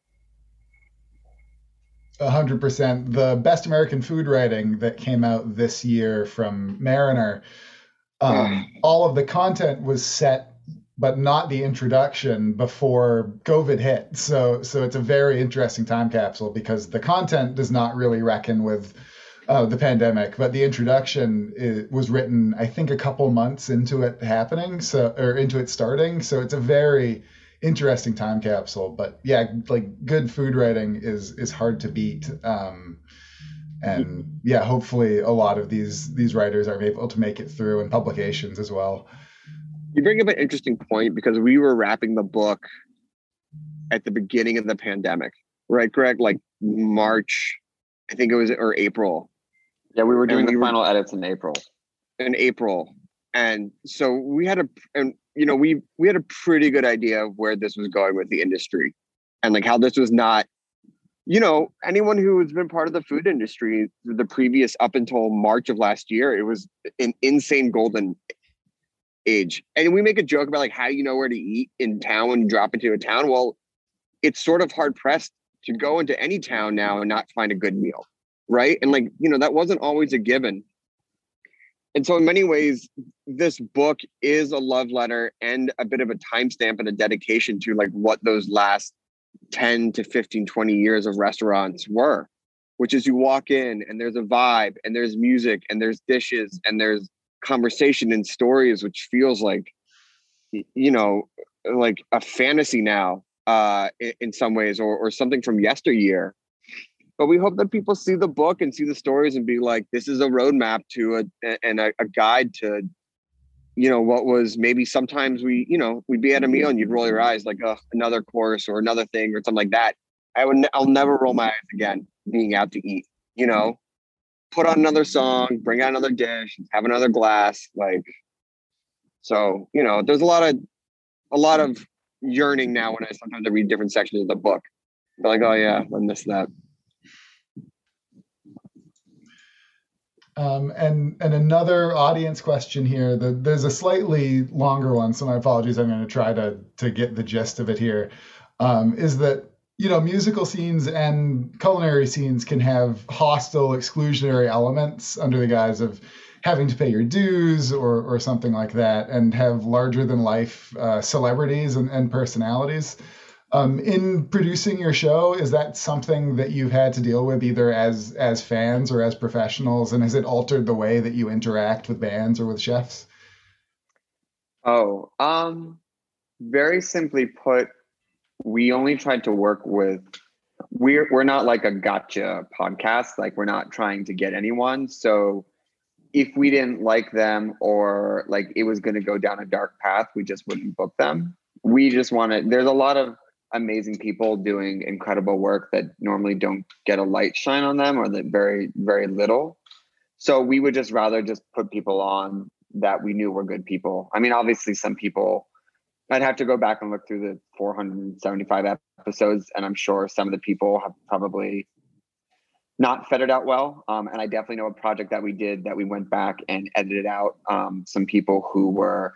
A hundred percent. The best American food writing that came out this year from Mariner, um, all of the content was set, but not the introduction before COVID hit. So, so it's a very interesting time capsule because the content does not really reckon with uh, the pandemic, but the introduction is, was written, I think, a couple months into it happening, so or into it starting. So it's a very interesting time capsule. But yeah, like good food writing is is hard to beat. Um, and yeah, hopefully a lot of these these writers are able to make it through in publications as well. You bring up an interesting point because we were wrapping the book at the beginning of the pandemic, right, Greg? Like March, I think it was, or April. Yeah, we were doing and the we final were, edits in April. In April. And so we had a, and you know, we we had a pretty good idea of where this was going with the industry and like how this was not, you know, anyone who has been part of the food industry the previous up until March of last year, it was an insane golden age. And we make a joke about like how you know where to eat in town when you drop into a town. Well, it's sort of hard pressed to go into any town now and not find a good meal, right? And like, you know, that wasn't always a given. And so in many ways, this book is a love letter and a bit of a timestamp and a dedication to like what those last ten to fifteen, twenty years of restaurants were, which is you walk in and there's a vibe and there's music and there's dishes and there's conversation and stories, which feels like, you know, like a fantasy now uh, in, in some ways, or, or something from yesteryear. But we hope that people see the book and see the stories and be like, this is a roadmap to a, and a, a guide to, you know, what was maybe sometimes we, you know, we'd be at a meal and you'd roll your eyes like uh, another course or another thing or something like that. I would, I'll never roll my eyes again being out to eat, you know, put on another song, bring out another dish, have another glass. Like, so, you know, there's a lot of, a lot of yearning now when I sometimes I read different sections of the book. They're like, oh yeah, I missed that. Um, and and another audience question here. The, there's a slightly longer one, so my apologies. I'm going to try to to get the gist of it here. Um, is that, you know, musical scenes and culinary scenes can have hostile, exclusionary elements under the guise of having to pay your dues or or something like that, and have larger than life uh, celebrities and, and personalities. Um, in producing your show, is that something that you've had to deal with either as as fans or as professionals? And has it altered the way that you interact with bands or with chefs? Oh, um, very simply put, we only tried to work with, we're, we're not like a gotcha podcast. Like we're not trying to get anyone. So if we didn't like them or like it was going to go down a dark path, we just wouldn't book them. We just wanted, there's a lot of amazing people doing incredible work that normally don't get a light shine on them, or that very, very little. So we would just rather just put people on that we knew were good people. I mean, obviously some people, I'd have to go back and look through the four hundred seventy-five episodes, and I'm sure some of the people have probably not fed it out well. Um, and I definitely know a project that we did that we went back and edited out um, some people who were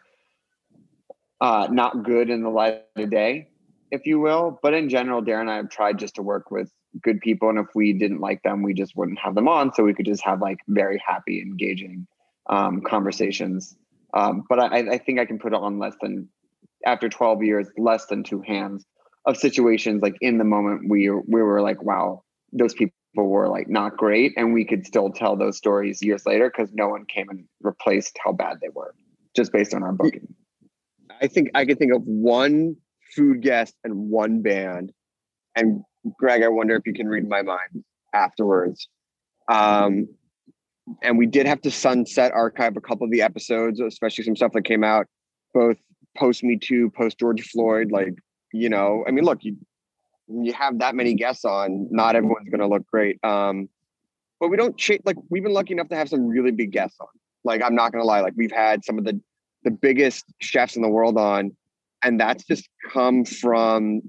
uh, not good in the light of day, if you will. But in general, Darren and I have tried just to work with good people. And if we didn't like them, we just wouldn't have them on. So we could just have like very happy, engaging um, conversations. Um, but I, I think I can put it on less than, after twelve years, less than two hands of situations. Like in the moment we, we were like, wow, those people were like not great. And we could still tell those stories years later because no one came and replaced how bad they were just based on our booking. I think I could think of one food guest and one band. And Greg, I wonder if you can read my mind afterwards. Um, and we did have to sunset archive a couple of the episodes, especially some stuff that came out both post Me Too, post George Floyd. Like, you know, I mean, look, you you have that many guests on, not everyone's going to look great. Um, but we don't ch- like, we've been lucky enough to have some really big guests on. Like, I'm not going to lie. Like we've had some of the, the biggest chefs in the world on, and that's just come from,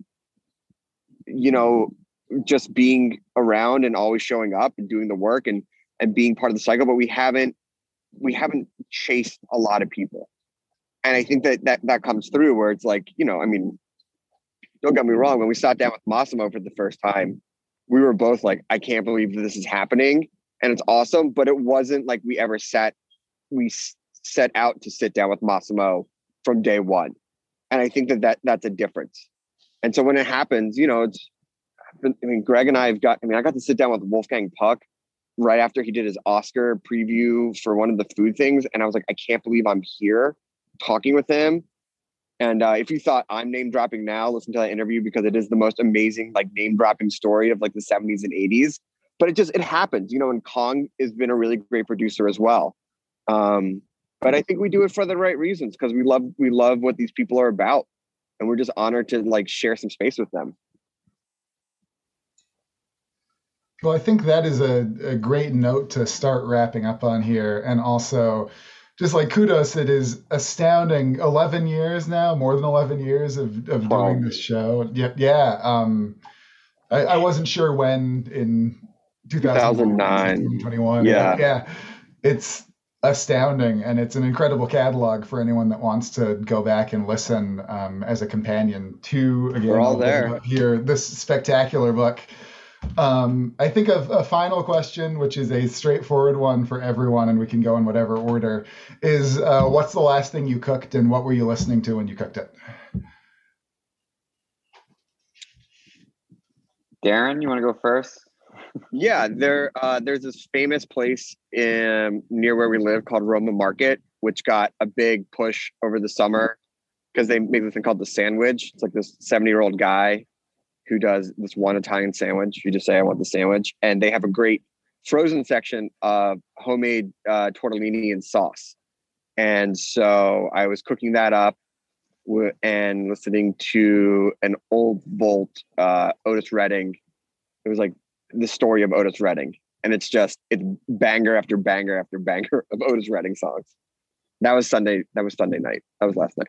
you know, just being around and always showing up and doing the work and, and being part of the cycle. But we haven't, we haven't chased a lot of people. And I think that, that that comes through where it's like, you know, I mean, don't get me wrong. When we sat down with Massimo for the first time, we were both like, I can't believe this is happening. And it's awesome. But it wasn't like we ever sat, we s- set out to sit down with Massimo from day one. And I think that, that that's a difference. And so when it happens, you know, it's, I mean, Greg and I have got, I mean, I got to sit down with Wolfgang Puck right after he did his Oscar preview for one of the food things. And I was like, I can't believe I'm here talking with him. And uh, if you thought I'm name dropping now, listen to that interview because it is the most amazing, like name dropping story of like the seventies and eighties. But it just, it happens, you know, and Kong has been a really great producer as well. Um, but I think we do it for the right reasons because we love, we love what these people are about. And we're just honored to like share some space with them. Well, I think that is a, a great note to start wrapping up on here. And also, just like kudos, it is astounding. eleven years now, more than eleven years of, of Wow. doing this show. Yeah, yeah. Um, I, I wasn't sure when in two thousand nine, two thousand nine. twenty twenty-one. Yeah. yeah. It's astounding, and it's an incredible catalog for anyone that wants to go back and listen um, as a companion to, again, We're all I'll put it there. up here, this spectacular book. Um, I think of a final question, which is a straightforward one for everyone, and we can go in whatever order, is uh, what's the last thing you cooked, and what were you listening to when you cooked it? Darren, you want to go first? Yeah, there uh, there's this famous place in near where we live called Roma Market, which got a big push over the summer because they make this thing called the sandwich. It's like this seventy-year-old guy who does this one Italian sandwich. You just say, I want the sandwich. And they have a great frozen section of homemade uh, tortellini and sauce. And so I was cooking that up w- and listening to an old Volt uh, Otis Redding. It was like the story of Otis Redding. And it's just, it's banger after banger after banger of Otis Redding songs. That was Sunday. That was Sunday night. That was last night.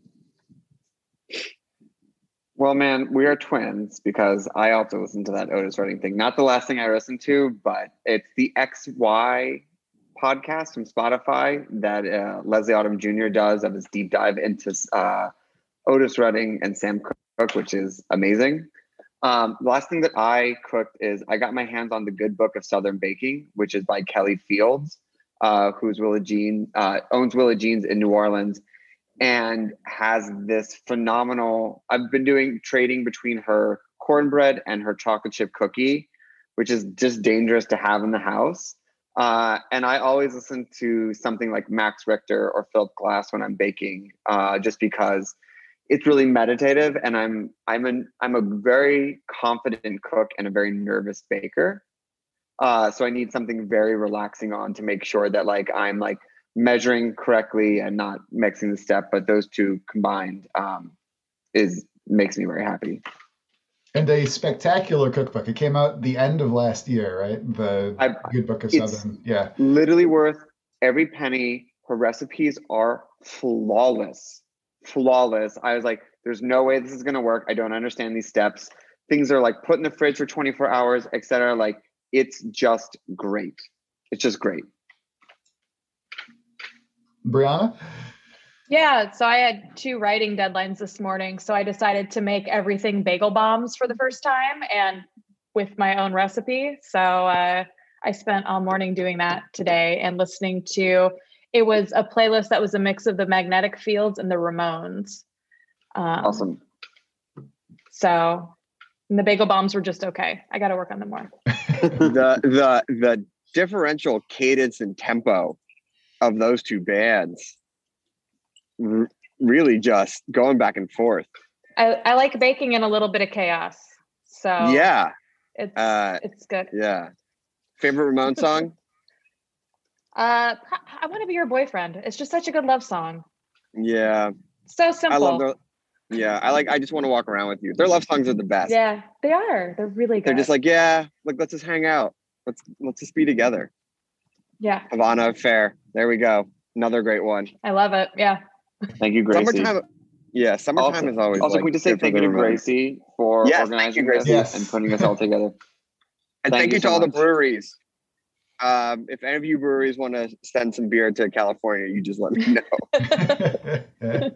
Well, man, we are twins because I also listened to that Otis Redding thing. Not the last thing I listened to, but it's the X Y podcast from Spotify that uh, Leslie Odom Junior does of his deep dive into uh, Otis Redding and Sam Cooke, which is amazing. Um, the last thing that I cooked is I got my hands on The Good Book of Southern Baking, which is by Kelly Fields, uh, who's Willa Jean, uh, owns Willa Jean's in New Orleans, and has this phenomenal, I've been doing trading between her cornbread and her chocolate chip cookie, which is just dangerous to have in the house. Uh, and I always listen to something like Max Richter or Philip Glass when I'm baking, uh, just because it's really meditative. And I'm I'm an I'm a very confident cook and a very nervous baker. Uh, so I need something very relaxing on to make sure that like I'm like measuring correctly and not mixing the step, but those two combined um, is makes me very happy. And a spectacular cookbook. It came out the end of last year, right? The I, Good Book of it's Southern. Yeah. Literally worth every penny. Her recipes are flawless. Flawless. I was like, there's no way this is going to work. I don't understand these steps. Things are like put in the fridge for twenty-four hours, et cetera. Like, it's just great. It's just great. Brianna? Yeah, so I had two writing deadlines this morning, so I decided to make everything bagel bombs for the first time and with my own recipe. So uh, I spent all morning doing that today and listening to, it was a playlist that was a mix of the Magnetic Fields and the Ramones. Um, Awesome. So and the bagel bombs were just okay. I got to work on them more. the the the differential cadence and tempo of those two bands r- really just going back and forth. I, I like baking in a little bit of chaos. So Yeah. it's Uh, it's good. yeah. Favorite Ramon song? Uh, I Want to Be Your Boyfriend. It's just such a good love song. Yeah. So simple. I love their Yeah, I like I just want to walk around with you. Their love songs are the best. Yeah, they are. They're really good. They're just like, yeah, like let's just hang out. Let's let's just be together. yeah, Havana Affair. There we go. Another great one. I love it. Yeah. Thank you, Gracie. Summertime. Yeah, summertime Also, is always. also like, can we just say good for thank you the to Ramones. Gracie for Yes, thank organizing you, this Gracie. Yes. and putting us all together. And Thank thank, you you to so all the much. breweries. Um, if any of you breweries want to send some beer to California, you just let me know.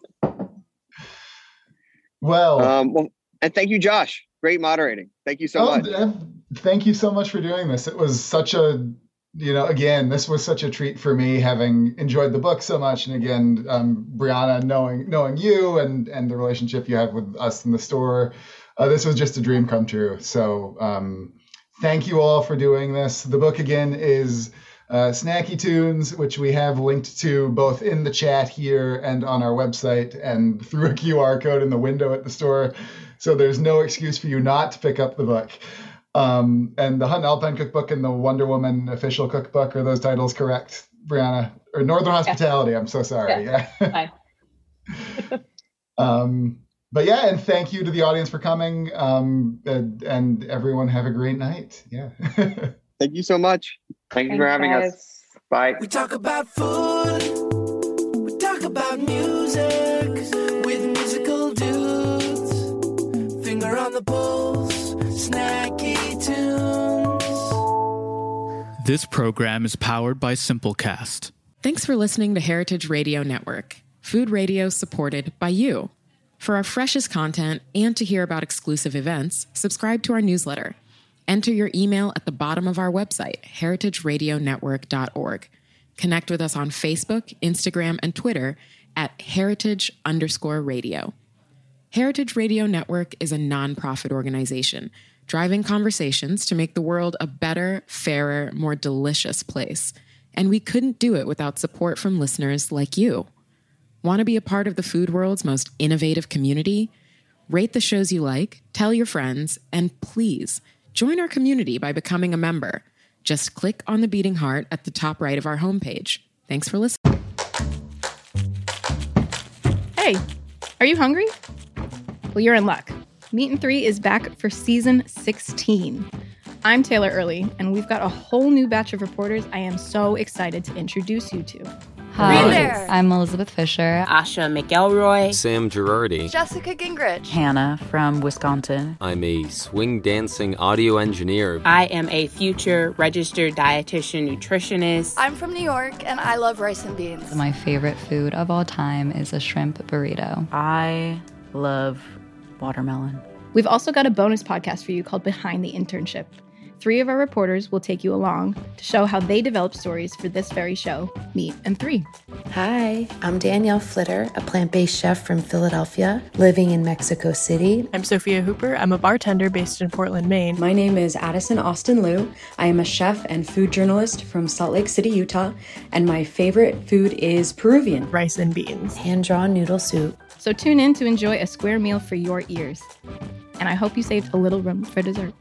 well, um, well, and thank you, Josh. Great moderating. Thank you so oh, much. uh, thank you so much for doing this. It was such a, you know, again, this was such a treat for me, having enjoyed the book so much, and again, um, Brianna, knowing knowing you and and the relationship you have with us in the store, uh, this was just a dream come true. So um, thank you all for doing this. The book again is uh, Snacky Tunes, which we have linked to both in the chat here and on our website and through a Q R code in the window at the store. So there's no excuse for you not to pick up the book. Um, and the Hunt Alpine Cookbook and the Wonder Woman Official Cookbook, are those titles correct, Brianna? Or Northern Hospitality, I'm so sorry. Yeah, Yeah. um, but yeah, and thank you to the audience for coming. Um, and, and everyone have a great night. Yeah. Thank you so much. Thank you for having Thanks, us. Bye. We talk about food, we talk about music with musical dudes. Finger on the pulse, snacky tunes. This program is powered by Simplecast. Thanks for listening to Heritage Radio Network, food radio supported by you. For our freshest content and to hear about exclusive events, subscribe to our newsletter. Enter your email at the bottom of our website, heritage radio network dot org. Connect with us on Facebook, Instagram, and Twitter at heritage underscore radio. Heritage Radio Network is a nonprofit organization driving conversations to make the world a better, fairer, more delicious place. And we couldn't do it without support from listeners like you. Want to be a part of the food world's most innovative community? Rate the shows you like, tell your friends, and please join our community by becoming a member. Just click on the beating heart at the top right of our homepage. Thanks for listening. Hey, are you hungry? Well, you're in luck. Meat and Three is back for season sixteen. I'm Taylor Early, and we've got a whole new batch of reporters I am so excited to introduce you to. Hi, there. I'm Elizabeth Fisher. Asha McElroy. Sam Girardi. Jessica Gingrich. Hannah from Wisconsin. I'm a swing dancing audio engineer. I am a future registered dietitian nutritionist. I'm from New York, and I love rice and beans. My favorite food of all time is a shrimp burrito. I love watermelon. We've also got a bonus podcast for you called Behind the Internship. Three of our reporters will take you along to show how they develop stories for this very show, Meat and Three. Hi, I'm Danielle Flitter, a plant-based chef from Philadelphia, living in Mexico City. I'm Sophia Hooper. I'm a bartender based in Portland, Maine. My name is Addison Austin Liu. I am a chef and food journalist from Salt Lake City, Utah, and my favorite food is Peruvian. Rice and beans. Hand-drawn noodle soup. So tune in to enjoy a square meal for your ears. And I hope you saved a little room for dessert.